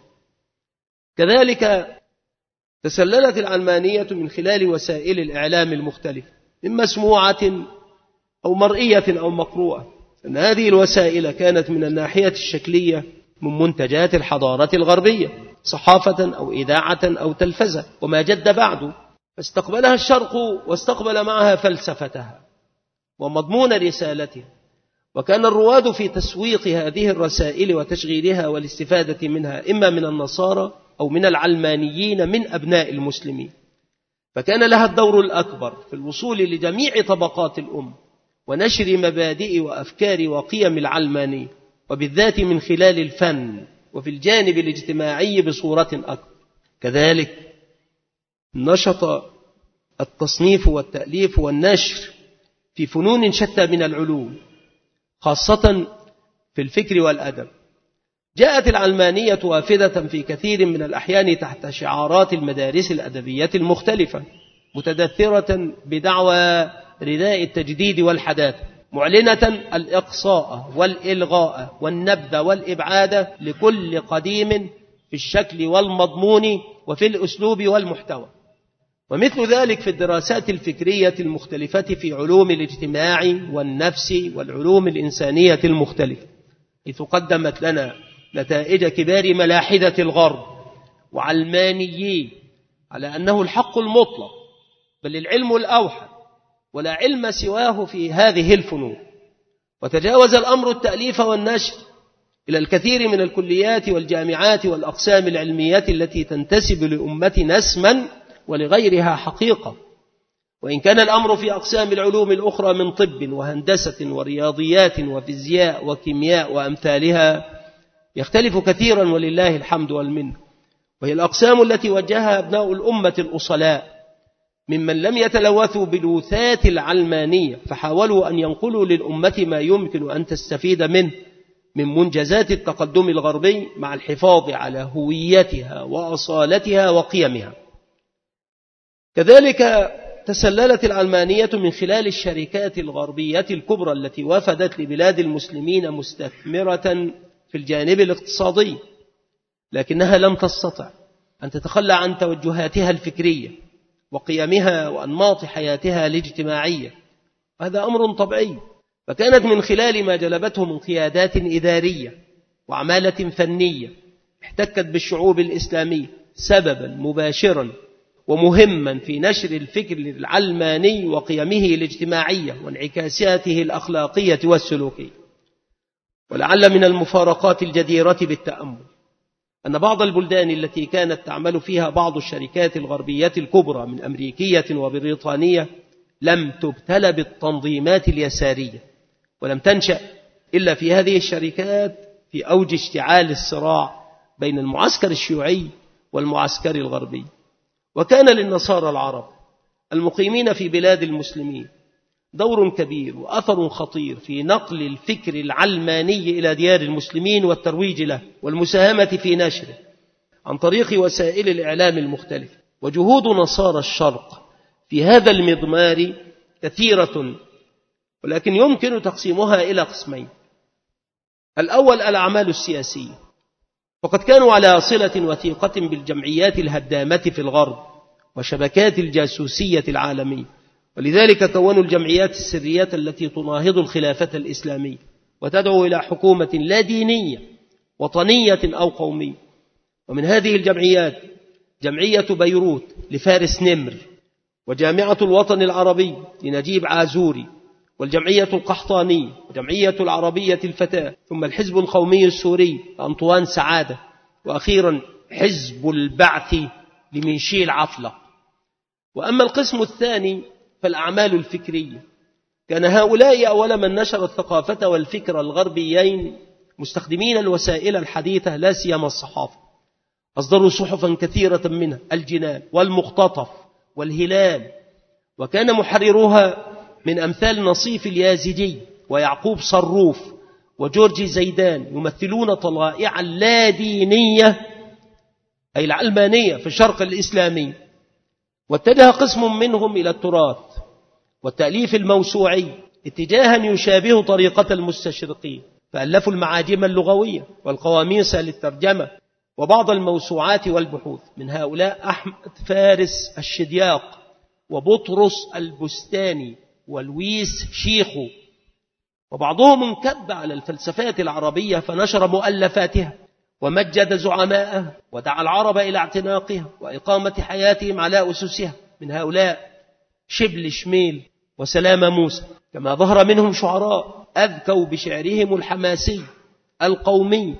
كذلك تسللت العلمانية من خلال وسائل الإعلام المختلفة، من مسموعة أو مرئية أو مقروءة، أن هذه الوسائل كانت من الناحية الشكلية من منتجات الحضارة الغربية، صحافة أو إذاعة أو تلفزة وما جد بعد، فاستقبلها الشرق واستقبل معها فلسفتها ومضمون رسالتها. وكان الرواد في تسويق هذه الرسائل وتشغيلها والاستفادة منها إما من النصارى أو من العلمانيين من أبناء المسلمين، فكان لها الدور الأكبر في الوصول لجميع طبقات الأمة ونشر مبادئ وأفكار وقيم العلمانية، وبالذات من خلال الفن وفي الجانب الاجتماعي بصورة أكبر. كذلك نشط التصنيف والتأليف والنشر في فنون شتى من العلوم، خاصة في الفكر والأدب، جاءت العلمانية وافدة في كثير من الأحيان تحت شعارات المدارس الأدبية المختلفة، متدثرة بدعوى رداء التجديد والحداثة، معلنة الإقصاء والإلغاء والنبذ والإبعاد لكل قديم في الشكل والمضمون وفي الأسلوب والمحتوى. ومثل ذلك في الدراسات الفكرية المختلفة في علوم الاجتماع والنفس والعلوم الإنسانية المختلفة، حيث قدمت لنا نتائج كبار ملاحدة الغرب وعلمانيين على أنه الحق المطلق، بل العلم الأوحد، ولا علم سواه في هذه الفنون. وتجاوز الأمر التأليف والنشر إلى الكثير من الكليات والجامعات والأقسام العلمية التي تنتسب لأمتنا اسما ولغيرها حقيقة، وإن كان الأمر في أقسام العلوم الأخرى من طب وهندسة ورياضيات وفيزياء وكيمياء وأمثالها يختلف كثيرا ولله الحمد والمنة، وهي الأقسام التي وجهها أبناء الأمة الأصلاء ممن لم يتلوثوا بلوثات العلمانية، فحاولوا أن ينقلوا للأمة ما يمكن أن تستفيد منه من منجزات التقدم الغربي مع الحفاظ على هويتها وأصالتها وقيمها. كذلك تسللت العلمانية من خلال الشركات الغربية الكبرى التي وافدت لبلاد المسلمين مستثمرة في الجانب الاقتصادي، لكنها لم تستطع أن تتخلى عن توجهاتها الفكرية وقيمها وأنماط حياتها الاجتماعية، هذا أمر طبيعي. فكانت من خلال ما جلبته من قيادات إدارية وعمالة فنية احتكت بالشعوب الإسلامية سببا مباشرا ومهما في نشر الفكر العلماني وقيمه الاجتماعية وانعكاساته الأخلاقية والسلوكية. ولعل من المفارقات الجديرة بالتأمل أن بعض البلدان التي كانت تعمل فيها بعض الشركات الغربية الكبرى من أمريكية وبريطانية لم تبتلى بالتنظيمات اليسارية، ولم تنشأ إلا في هذه الشركات في أوج اشتعال الصراع بين المعسكر الشيوعي والمعسكر الغربي. وكان للنصارى العرب المقيمين في بلاد المسلمين دور كبير وأثر خطير في نقل الفكر العلماني إلى ديار المسلمين والترويج له والمساهمة في نشره عن طريق وسائل الإعلام المختلفة. وجهود نصارى الشرق في هذا المضمار كثيرة، ولكن يمكن تقسيمها إلى قسمين. الأول الأعمال السياسية، وقد كانوا على صلة وثيقة بالجمعيات الهدامة في الغرب وشبكات الجاسوسية العالمية، ولذلك كونوا الجمعيات السرية التي تناهض الخلافة الإسلامية وتدعو إلى حكومة لا دينية وطنية أو قومية. ومن هذه الجمعيات جمعية بيروت لفارس نمر، وجامعة الوطن العربي لنجيب عازوري، والجمعية القحطانية، وجمعية العربية الفتاة، ثم الحزب القومي السوري لأنطوان سعادة، وأخيرا حزب البعث لمنشيل عفلة. وأما القسم الثاني فالأعمال الفكرية، كان هؤلاء أول من نشر الثقافة والفكر الغربيين مستخدمين الوسائل الحديثة لا سيما الصحافة. أصدروا صحفا كثيرة منها الجنان والمقتطف والهلال، وكان محرروها من أمثال نصيف اليازجي ويعقوب صروف وجورج زيدان يمثلون طلائع لا دينية أي العلمانية في الشرق الإسلامي. واتجه قسم منهم إلى التراث والتأليف الموسوعي اتجاها يشابه طريقة المستشرقين، فألفوا المعاجم اللغوية والقواميس للترجمة وبعض الموسوعات والبحوث. من هؤلاء أحمد فارس الشدياق وبطرس البستاني ولويس شيخو، وبعضهم انكب على الفلسفات العربية فنشر مؤلفاتها ومجد زعماءها ودعا العرب إلى اعتناقها وإقامة حياتهم على أسسها. من هؤلاء شبل شميل وسلام موسى، كما ظهر منهم شعراء أذكوا بشعرهم الحماسي القومي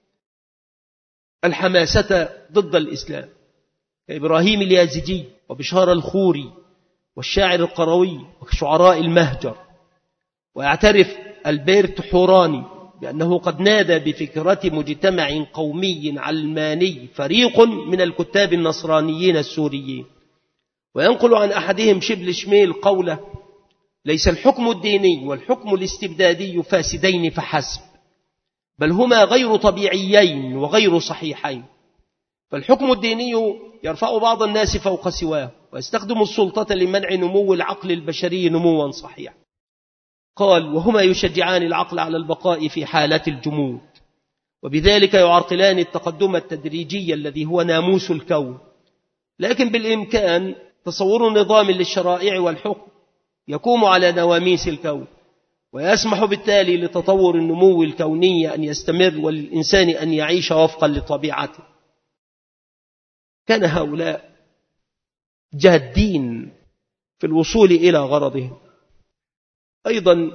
الحماسة ضد الإسلام، كإبراهيم اليازجي وبشار الخوري والشاعر القروي وشعراء المهجر. ويعترف ألبرت حوراني بأنه قد نادى بفكرة مجتمع قومي علماني فريق من الكتاب النصرانيين السوريين. وينقل عن أحدهم شبل شميل قوله: ليس الحكم الديني والحكم الاستبدادي فاسدين فحسب، بل هما غير طبيعيين وغير صحيحين. فالحكم الديني يرفع بعض الناس فوق سواه، ويستخدم السلطة لمنع نمو العقل البشري نموا صحيحا. قال: وهما يشجعان العقل على البقاء في حالة الجمود، وبذلك يعرقلان التقدم التدريجي الذي هو ناموس الكون. لكن بالإمكان تصور نظام للشرائع والحكم يقوم على نواميس الكون، ويسمح بالتالي لتطور النمو الكوني أن يستمر، وللإنسان أن يعيش وفقا لطبيعته. كان هؤلاء جادين في الوصول إلى غرضهم. أيضا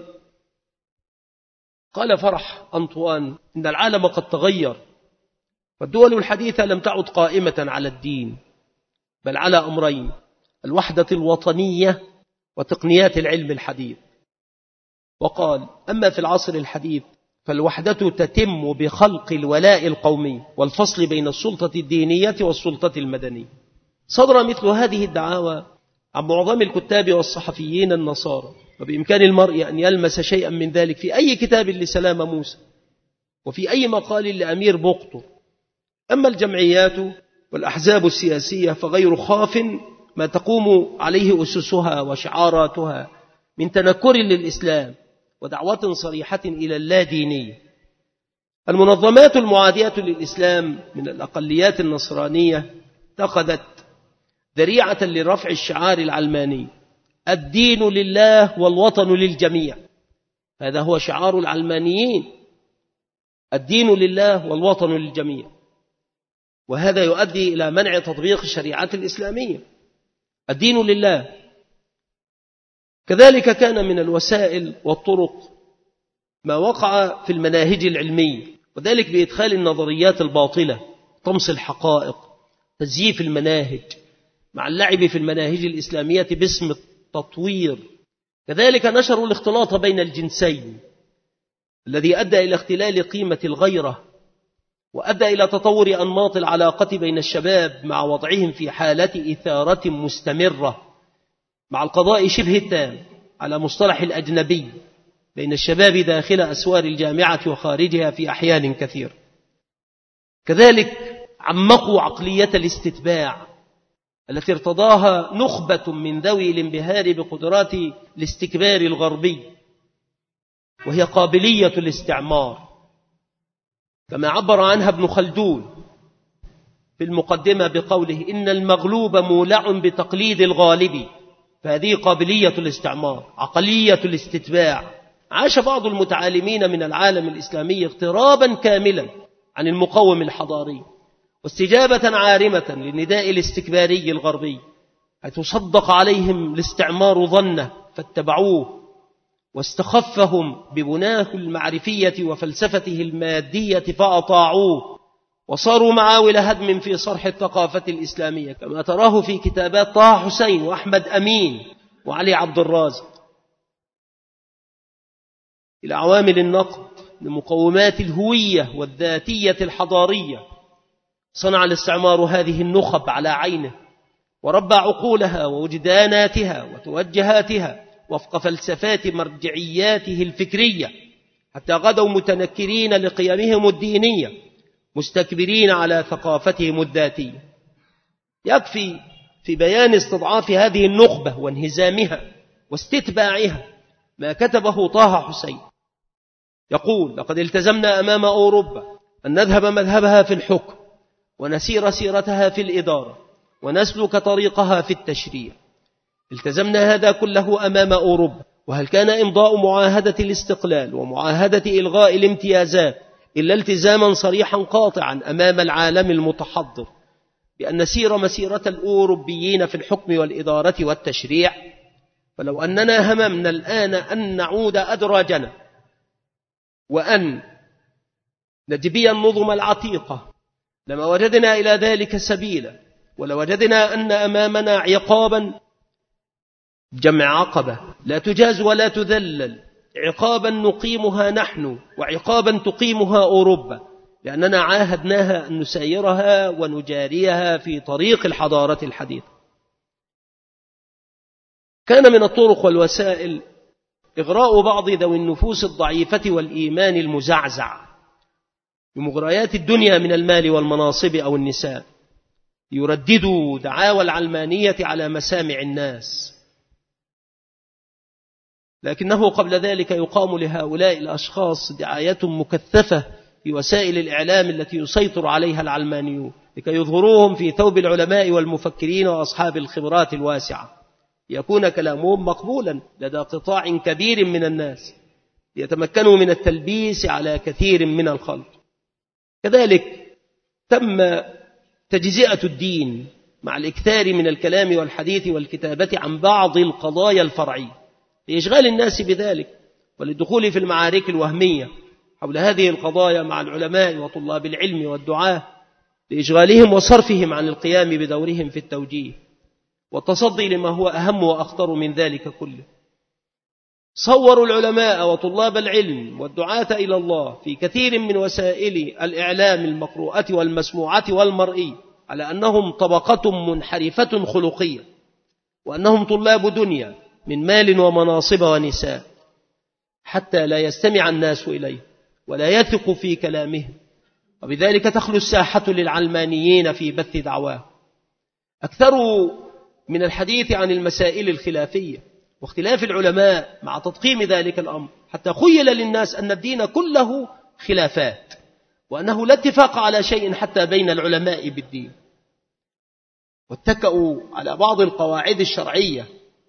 قال فرح أنطوان إن العالم قد تغير، والدول الحديثة لم تعد قائمة على الدين، بل على أمرين: الوحدة الوطنية وتقنيات العلم الحديث. وقال: أما في العصر الحديث فالوحدة تتم بخلق الولاء القومي والفصل بين السلطة الدينية والسلطة المدنية. صدر مثل هذه الدعاوى عن معظم الكتاب والصحفيين النصارى، وبإمكان المرء أن يلمس شيئا من ذلك في أي كتاب لسلام موسى وفي أي مقال لأمير بقطر. أما الجمعيات والأحزاب السياسية فغير خاف ما تقوم عليه أسسها وشعاراتها من تنكر للإسلام ودعوة صريحة إلى اللادينية. المنظمات المعادية للإسلام من الأقليات النصرانية اتخذت ذريعة لرفع الشعار العلماني: الدين لله والوطن للجميع. هذا هو شعار العلمانيين: الدين لله والوطن للجميع. وهذا يؤدي إلى منع تطبيق الشريعة الإسلامية. الدين لله. كذلك كان من الوسائل والطرق ما وقع في المناهج العلمية، وذلك بإدخال النظريات الباطلة، طمس الحقائق، تزييف المناهج، مع اللعب في المناهج الإسلامية باسم التطوير. كذلك نشروا الاختلاط بين الجنسين الذي أدى إلى اختلال قيمة الغيرة، وأدى إلى تطور أنماط العلاقة بين الشباب مع وضعهم في حالة إثارة مستمرة، مع القضاء شبه التام على مصطلح الأجنبي بين الشباب داخل أسوار الجامعة وخارجها في أحيان كثير. كذلك عمقوا عقلية الاستتباع التي ارتضاها نخبة من ذوي الانبهار بقدرات الاستكبار الغربي، وهي قابلية الاستعمار، كما عبر عنها ابن خلدون في المقدمة بقوله: إن المغلوب مولع بتقليد الغالب. فهذه قابلية الاستعمار، عقلية الاستتباع. عاش بعض المتعالمين من العالم الإسلامي اغترابا كاملا عن المقوم الحضاري، واستجابة عارمة للنداء الاستكباري الغربي، حيث صدق عليهم الاستعمار ظنه فاتبعوه، واستخفهم ببناه المعرفية وفلسفته المادية فأطاعوه، وصاروا معاول هدم في صرح الثقافة الإسلامية، كما تراه في كتابات طه حسين وأحمد أمين وعلي عبد الرازق. إلى عوامل النقد لمقومات الهوية والذاتية الحضارية، صنع الاستعمار هذه النخب على عينه، وربى عقولها ووجداناتها وتوجهاتها وفق فلسفات مرجعياته الفكرية، حتى غدوا متنكرين لقيمهم الدينية، مستكبرين على ثقافتهم الذاتية. يكفي في بيان استضعاف هذه النخبة وانهزامها واستتباعها ما كتبه طه حسين، يقول: لقد التزمنا أمام أوروبا أن نذهب مذهبها في الحكم، ونسير سيرتها في الإدارة، ونسلك طريقها في التشريع. التزمنا هذا كله أمام أوروبا، وهل كان إمضاء معاهدة الاستقلال ومعاهدة إلغاء الامتيازات إلا التزاما صريحا قاطعا أمام العالم المتحضر بأن نسير مسيرة الأوروبيين في الحكم والإدارة والتشريع؟ فلو أننا هممنا الآن أن نعود أدراجنا وأن نجبي النظم العتيقة لما وجدنا إلى ذلك سبيلا، ولوجدنا أن أمامنا عقابا، جمع عقبة لا تجاز ولا تذلل، عقابا نقيمها نحن وعقابا تقيمها أوروبا، لأننا عاهدناها أن نسيرها ونجاريها في طريق الحضارة الحديثة. كان من الطرق والوسائل إغراء بعض ذوي النفوس الضعيفة والإيمان المزعزع بمغريات الدنيا من المال والمناصب أو النساء، يرددوا دعاوى العلمانية على مسامع الناس، لكنه قبل ذلك يقام لهؤلاء الأشخاص دعاية مكثفة في وسائل الإعلام التي يسيطر عليها العلمانيون لكي يظهروهم في ثوب العلماء والمفكرين وأصحاب الخبرات الواسعة، يكون كلامهم مقبولا لدى قطاع كبير من الناس ليتمكنوا من التلبيس على كثير من الخلق. كذلك تم تجزئة الدين مع الإكثار من الكلام والحديث والكتابة عن بعض القضايا الفرعية لإشغال الناس بذلك وللدخول في المعارك الوهمية حول هذه القضايا مع العلماء وطلاب العلم والدعاة لإشغالهم وصرفهم عن القيام بدورهم في التوجيه والتصدي لما هو أهم وأخطر من ذلك كله. صوروا العلماء وطلاب العلم والدعاة إلى الله في كثير من وسائل الإعلام المقروءة والمسموعة والمرئية على أنهم طبقة منحرفة خلقية، وأنهم طلاب دنيا من مال ومناصب ونساء، حتى لا يستمع الناس إليه ولا يثق في كلامهم، وبذلك تخلو الساحة للعلمانيين في بث دعواه. أكثروا من الحديث عن المسائل الخلافية واختلاف العلماء مع تضخيم ذلك الأمر، حتى خيل للناس أن الدين كله خلافات، وأنه لا اتفاق على شيء حتى بين العلماء بالدين. واتكأوا على بعض القواعد الشرعية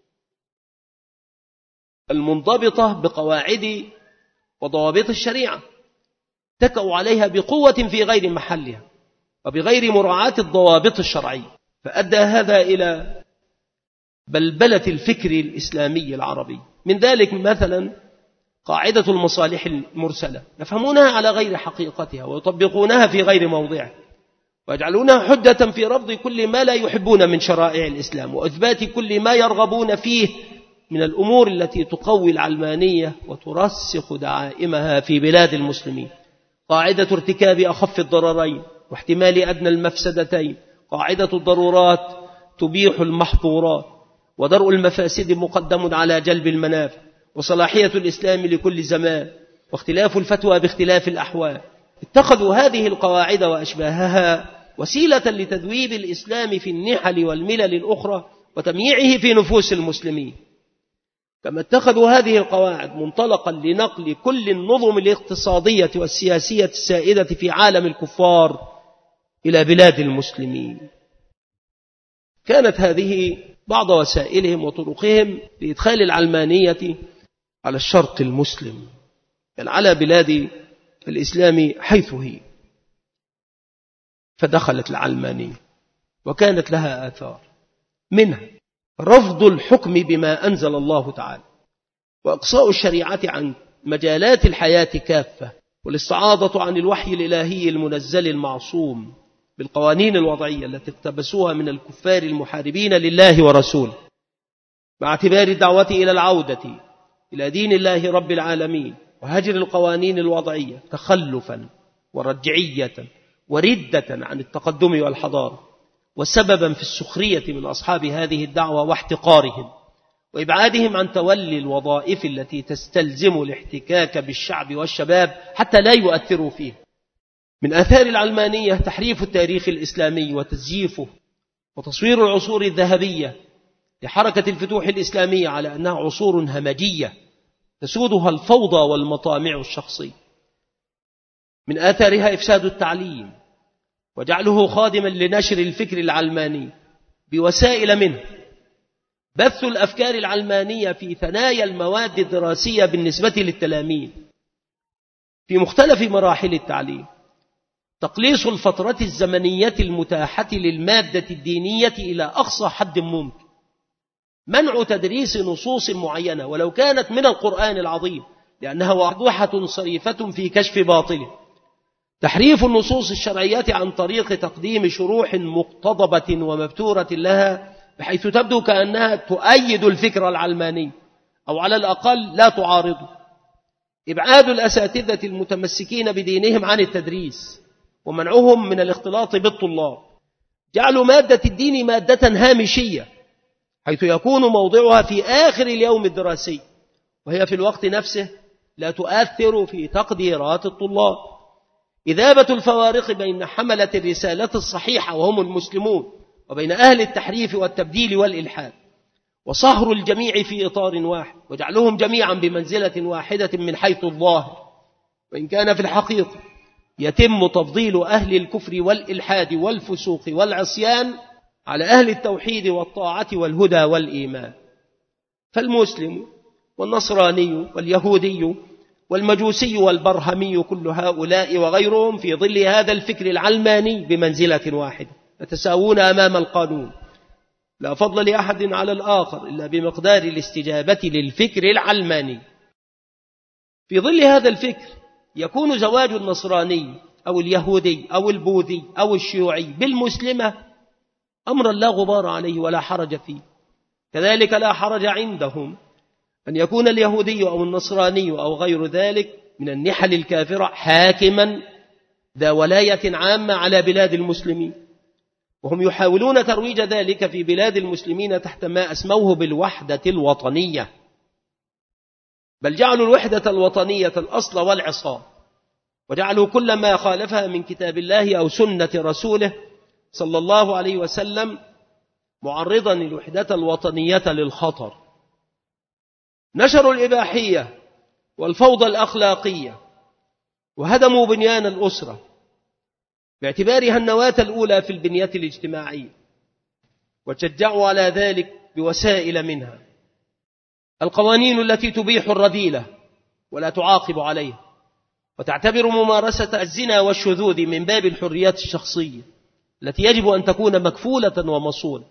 المنضبطة بقواعد وضوابط الشريعة، اتكأوا عليها بقوة في غير محلها وبغير مراعاة الضوابط الشرعية، فأدى هذا إلى بلبلة الفكر الإسلامي العربي. من ذلك مثلا قاعدة المصالح المرسلة، يفهمونها على غير حقيقتها ويطبقونها في غير موضعها، ويجعلونها حجة في رفض كل ما لا يحبون من شرائع الإسلام وإثبات كل ما يرغبون فيه من الأمور التي تقوي العلمانية وترسخ دعائمها في بلاد المسلمين. قاعدة ارتكاب أخف الضررين واحتمال أدنى المفسدتين، قاعدة الضرورات تبيح المحظورات، ودرء المفاسد مقدم على جلب المنافع، وصلاحية الإسلام لكل زمان، واختلاف الفتوى باختلاف الأحوال. اتخذوا هذه القواعد وأشباهها وسيلة لتذويب الإسلام في النحل والملل الأخرى وتمييعه في نفوس المسلمين، كما اتخذوا هذه القواعد منطلقا لنقل كل النظم الاقتصادية والسياسية السائدة في عالم الكفار إلى بلاد المسلمين. كانت هذه بعض وسائلهم وطرقهم لإدخال العلمانية على الشرق المسلم، بل على بلاد الإسلام حيث هي. فدخلت العلمانية وكانت لها آثار، منها رفض الحكم بما أنزل الله تعالى، وإقصاء الشريعة عن مجالات الحياة كافة، والاستعاضة عن الوحي الإلهي المنزل المعصوم بالقوانين الوضعية التي اقتبسوها من الكفار المحاربين لله ورسوله، مع اعتبار الدعوة إلى العودة إلى دين الله رب العالمين وهجر القوانين الوضعية تخلفا ورجعية وردة عن التقدم والحضارة، وسببا في السخرية من أصحاب هذه الدعوة واحتقارهم وإبعادهم عن تولي الوظائف التي تستلزم الاحتكاك بالشعب والشباب حتى لا يؤثروا فيه. من آثار العلمانية تحريف التاريخ الإسلامي وتزييفه، وتصوير العصور الذهبية لحركة الفتوح الإسلامية على أنها عصور همجية تسودها الفوضى والمطامع الشخصية. من آثارها إفساد التعليم وجعله خادما لنشر الفكر العلماني بوسائل منه بث الأفكار العلمانية في ثنايا المواد الدراسية بالنسبة للتلاميذ في مختلف مراحل التعليم، تقليص الفترة الزمنية المتاحة للمادة الدينية إلى أقصى حد ممكن، منع تدريس نصوص معينة ولو كانت من القرآن العظيم لأنها واضحة صريفة في كشف باطله، تحريف النصوص الشرعية عن طريق تقديم شروح مقتضبة ومبتورة لها بحيث تبدو كأنها تؤيد الفكر العلماني أو على الأقل لا تعارضه، إبعاد الأساتذة المتمسكين بدينهم عن التدريس ومنعهم من الاختلاط بالطلاب، جعلوا مادة الدين مادة هامشية حيث يكون موضعها في آخر اليوم الدراسي وهي في الوقت نفسه لا تؤثر في تقديرات الطلاب، إذابة الفوارق بين حملة الرسالة الصحيحة وهم المسلمون وبين أهل التحريف والتبديل والإلحاد، وصهر الجميع في إطار واحد وجعلهم جميعا بمنزلة واحدة من حيث الظاهر، وإن كان في الحقيقة يتم تفضيل أهل الكفر والإلحاد والفسوق والعصيان على أهل التوحيد والطاعة والهدى والإيمان. فالمسلم والنصراني واليهودي والمجوسي والبرهمي كل هؤلاء وغيرهم في ظل هذا الفكر العلماني بمنزلة واحدة، يتساوون أمام القانون، لا فضل لأحد على الآخر إلا بمقدار الاستجابة للفكر العلماني. في ظل هذا الفكر يكون زواج النصراني أو اليهودي أو البوذي أو الشيوعي بالمسلمة أمرا لا غبار عليه ولا حرج فيه. كذلك لا حرج عندهم أن يكون اليهودي أو النصراني أو غير ذلك من النحل الكافرة حاكما ذا ولاية عامة على بلاد المسلمين، وهم يحاولون ترويج ذلك في بلاد المسلمين تحت ما أسموه بالوحدة الوطنية، بل جعلوا الوحدة الوطنية الأصل والعصام، وجعلوا كل ما خالفها من كتاب الله أو سنة رسوله صلى الله عليه وسلم معرضا الوحدة الوطنية للخطر. نشروا الإباحية والفوضى الأخلاقية، وهدموا بنيان الأسرة باعتبارها النواة الأولى في البنية الاجتماعية، وشجعوا على ذلك بوسائل منها القوانين التي تبيح الرذيلة ولا تعاقب عليها، وتعتبر ممارسة الزنا والشذوذ من باب الحريات الشخصية التي يجب أن تكون مكفولة ومصونة.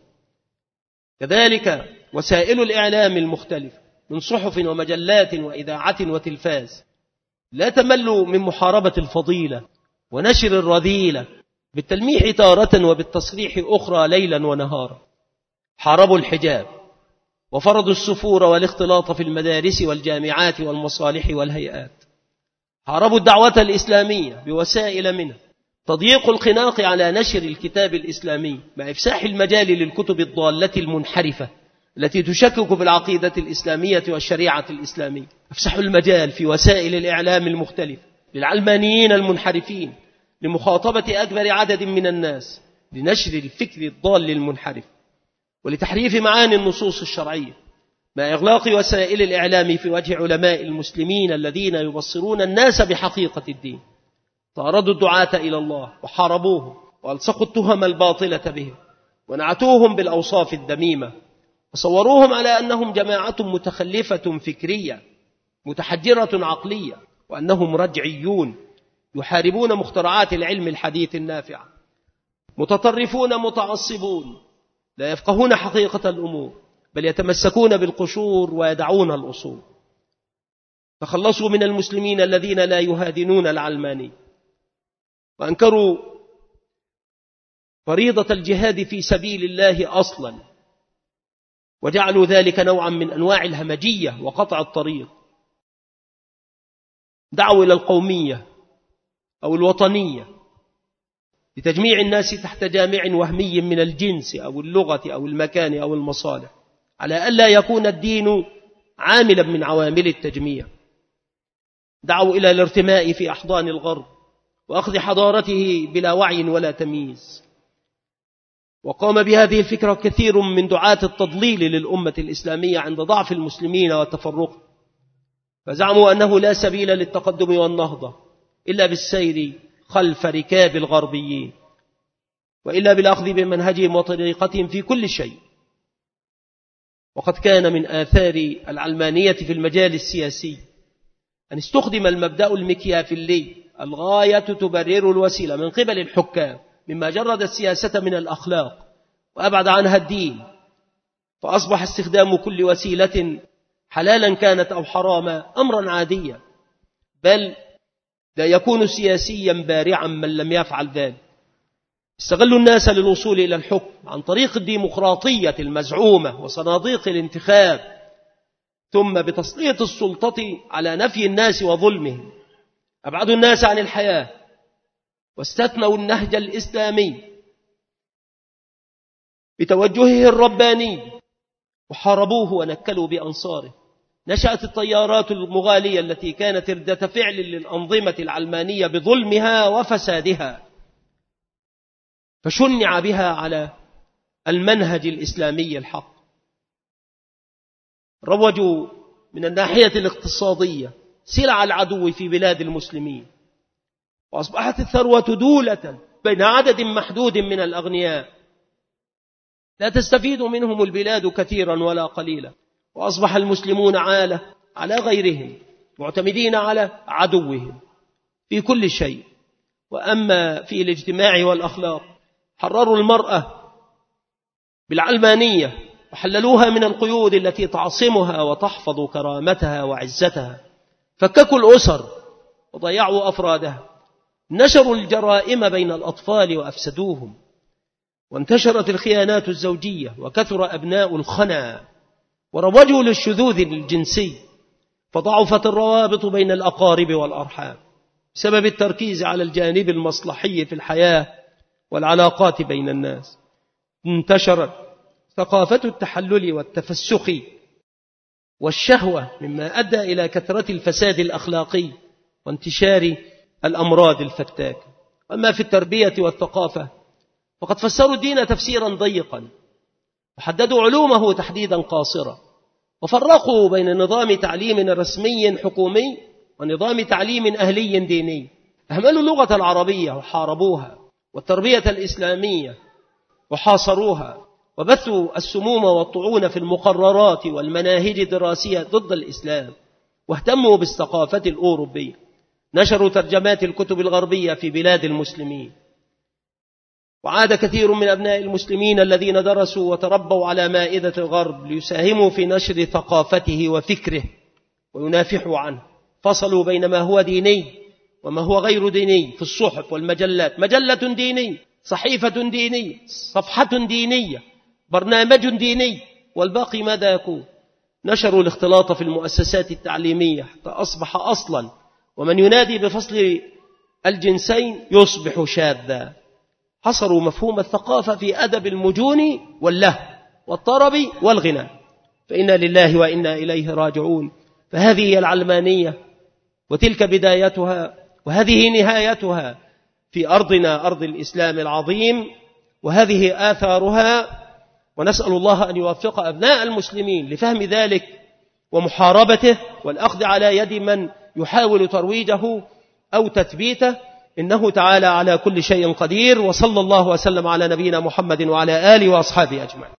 كذلك وسائل الإعلام المختلفة من صحف ومجلات وإذاعة وتلفاز لا تمل من محاربة الفضيلة ونشر الرذيلة بالتلميح تارة وبالتصريح أخرى ليلا ونهارا. حاربوا الحجاب وفرضوا السفور والاختلاط في المدارس والجامعات والمصالح والهيئات. حاربوا الدعوة الإسلامية بوسائل منها تضييق الخناق على نشر الكتاب الإسلامي مع إفساح المجال للكتب الضالة المنحرفة التي تشكك في العقيدة الإسلامية والشريعة الإسلامية. افسحوا المجال في وسائل الإعلام المختلفة للعلمانيين المنحرفين لمخاطبة أكبر عدد من الناس لنشر الفكر الضال المنحرف ولتحريف معاني النصوص الشرعية، مع إغلاق وسائل الإعلام في وجه علماء المسلمين الذين يبصرون الناس بحقيقة الدين. طاردوا الدعاة إلى الله وحاربوهم وألصقوا التهم الباطلة بهم ونعتوهم بالأوصاف الذميمة وصوروهم على أنهم جماعة متخلفة فكرية متحجرة عقلية، وأنهم رجعيون يحاربون مخترعات العلم الحديث النافع، متطرفون متعصبون لا يفقهون حقيقة الأمور بل يتمسكون بالقشور ويدعون الأصول. تخلصوا من المسلمين الذين لا يهادنون العلماني، وأنكروا فريضة الجهاد في سبيل الله أصلا، وجعلوا ذلك نوعا من أنواع الهمجية وقطع الطريق. دعوا إلى القومية أو الوطنية لتجميع الناس تحت جامع وهمي من الجنس أو اللغة أو المكان أو المصالح، على ألا يكون الدين عاملا من عوامل التجميع. دعوا إلى الارتماء في أحضان الغرب وأخذ حضارته بلا وعي ولا تمييز. وقام بهذه الفكرة كثير من دعاة التضليل للأمة الإسلامية عند ضعف المسلمين والتفرق، فزعموا أنه لا سبيل للتقدم والنهضة إلا بالسير خلف ركاب الغربيين، وإلا بالأخذ بمنهجهم وطريقتهم في كل شيء. وقد كان من آثار العلمانية في المجال السياسي أن استخدم المبدأ المكيافيلي الغاية تبرر الوسيلة من قبل الحكام، مما جرد السياسة من الأخلاق وأبعد عنها الدين، فأصبح استخدام كل وسيلة حلالا كانت أو حراما أمرا عاديا، بل لا يكون سياسيا بارعا من لم يفعل ذلك. استغلوا الناس للوصول إلى الحكم عن طريق الديمقراطية المزعومة وصناديق الانتخاب، ثم بتسليط السلطة على نفي الناس وظلمهم أبعدوا الناس عن الحياة واستثنوا النهج الإسلامي بتوجهه الرباني وحاربوه ونكلوا بأنصاره نشأت التيارات المغالية التي كانت ردة فعل للأنظمة العلمانية بظلمها وفسادها، فشنع بها على المنهج الإسلامي الحق. روجوا من الناحية الاقتصادية سلع العدو في بلاد المسلمين، وأصبحت الثروة دولة بين عدد محدود من الأغنياء لا تستفيد منهم البلاد كثيرا ولا قليلا، وأصبح المسلمون عالة على غيرهم معتمدين على عدوهم في كل شيء. وأما في الاجتماع والأخلاق حرروا المرأة بالعلمانية وحللوها من القيود التي تعصمها وتحفظ كرامتها وعزتها، فككوا الأسر وضيعوا أفرادها، نشروا الجرائم بين الأطفال وأفسدوهم، وانتشرت الخيانات الزوجية وكثر أبناء الخنا، وروجوا للشذوذ الجنسي، فضعفت الروابط بين الأقارب والأرحام بسبب التركيز على الجانب المصلحي في الحياة والعلاقات بين الناس. انتشرت ثقافة التحلل والتفسخ والشهوة، مما أدى إلى كثرة الفساد الأخلاقي وانتشار الأمراض الفتاكة. أما في التربية والثقافة فقد فسروا الدين تفسيرا ضيقا، وحددوا علومه تحديدا قاصرا، وفرقوا بين نظام تعليم رسمي حكومي ونظام تعليم أهلي ديني. أهملوا اللغة العربية وحاربوها، والتربية الإسلامية وحاصروها، وبثوا السموم والطعون في المقررات والمناهج الدراسية ضد الإسلام، واهتموا بالثقافة الأوروبية. نشروا ترجمات الكتب الغربية في بلاد المسلمين، وعاد كثير من أبناء المسلمين الذين درسوا وتربوا على مائدة الغرب ليساهموا في نشر ثقافته وفكره وينافحوا عنه. فصلوا بين ما هو ديني وما هو غير ديني في الصحف والمجلات، مجلة دينية، صحيفة دينية، صفحة دينية، برنامج ديني، والباقي ماذا يكون؟ نشروا الاختلاط في المؤسسات التعليمية حتى أصبح أصلا، ومن ينادي بفصل الجنسين يصبح شاذا. حصروا مفهوم الثقافة في أدب المجون واللهو والطرب والغناء، فإنا لله وإنا إليه راجعون. فهذه هي العلمانية، وتلك بدايتها، وهذه نهايتها في أرضنا أرض الإسلام العظيم، وهذه آثارها. ونسأل الله أن يوفق أبناء المسلمين لفهم ذلك ومحاربته والأخذ على يد من يحاول ترويجه أو تثبيته، إنه تعالى على كل شيء قدير. وصلى الله وسلم على نبينا محمد وعلى آله وأصحابه أجمعين.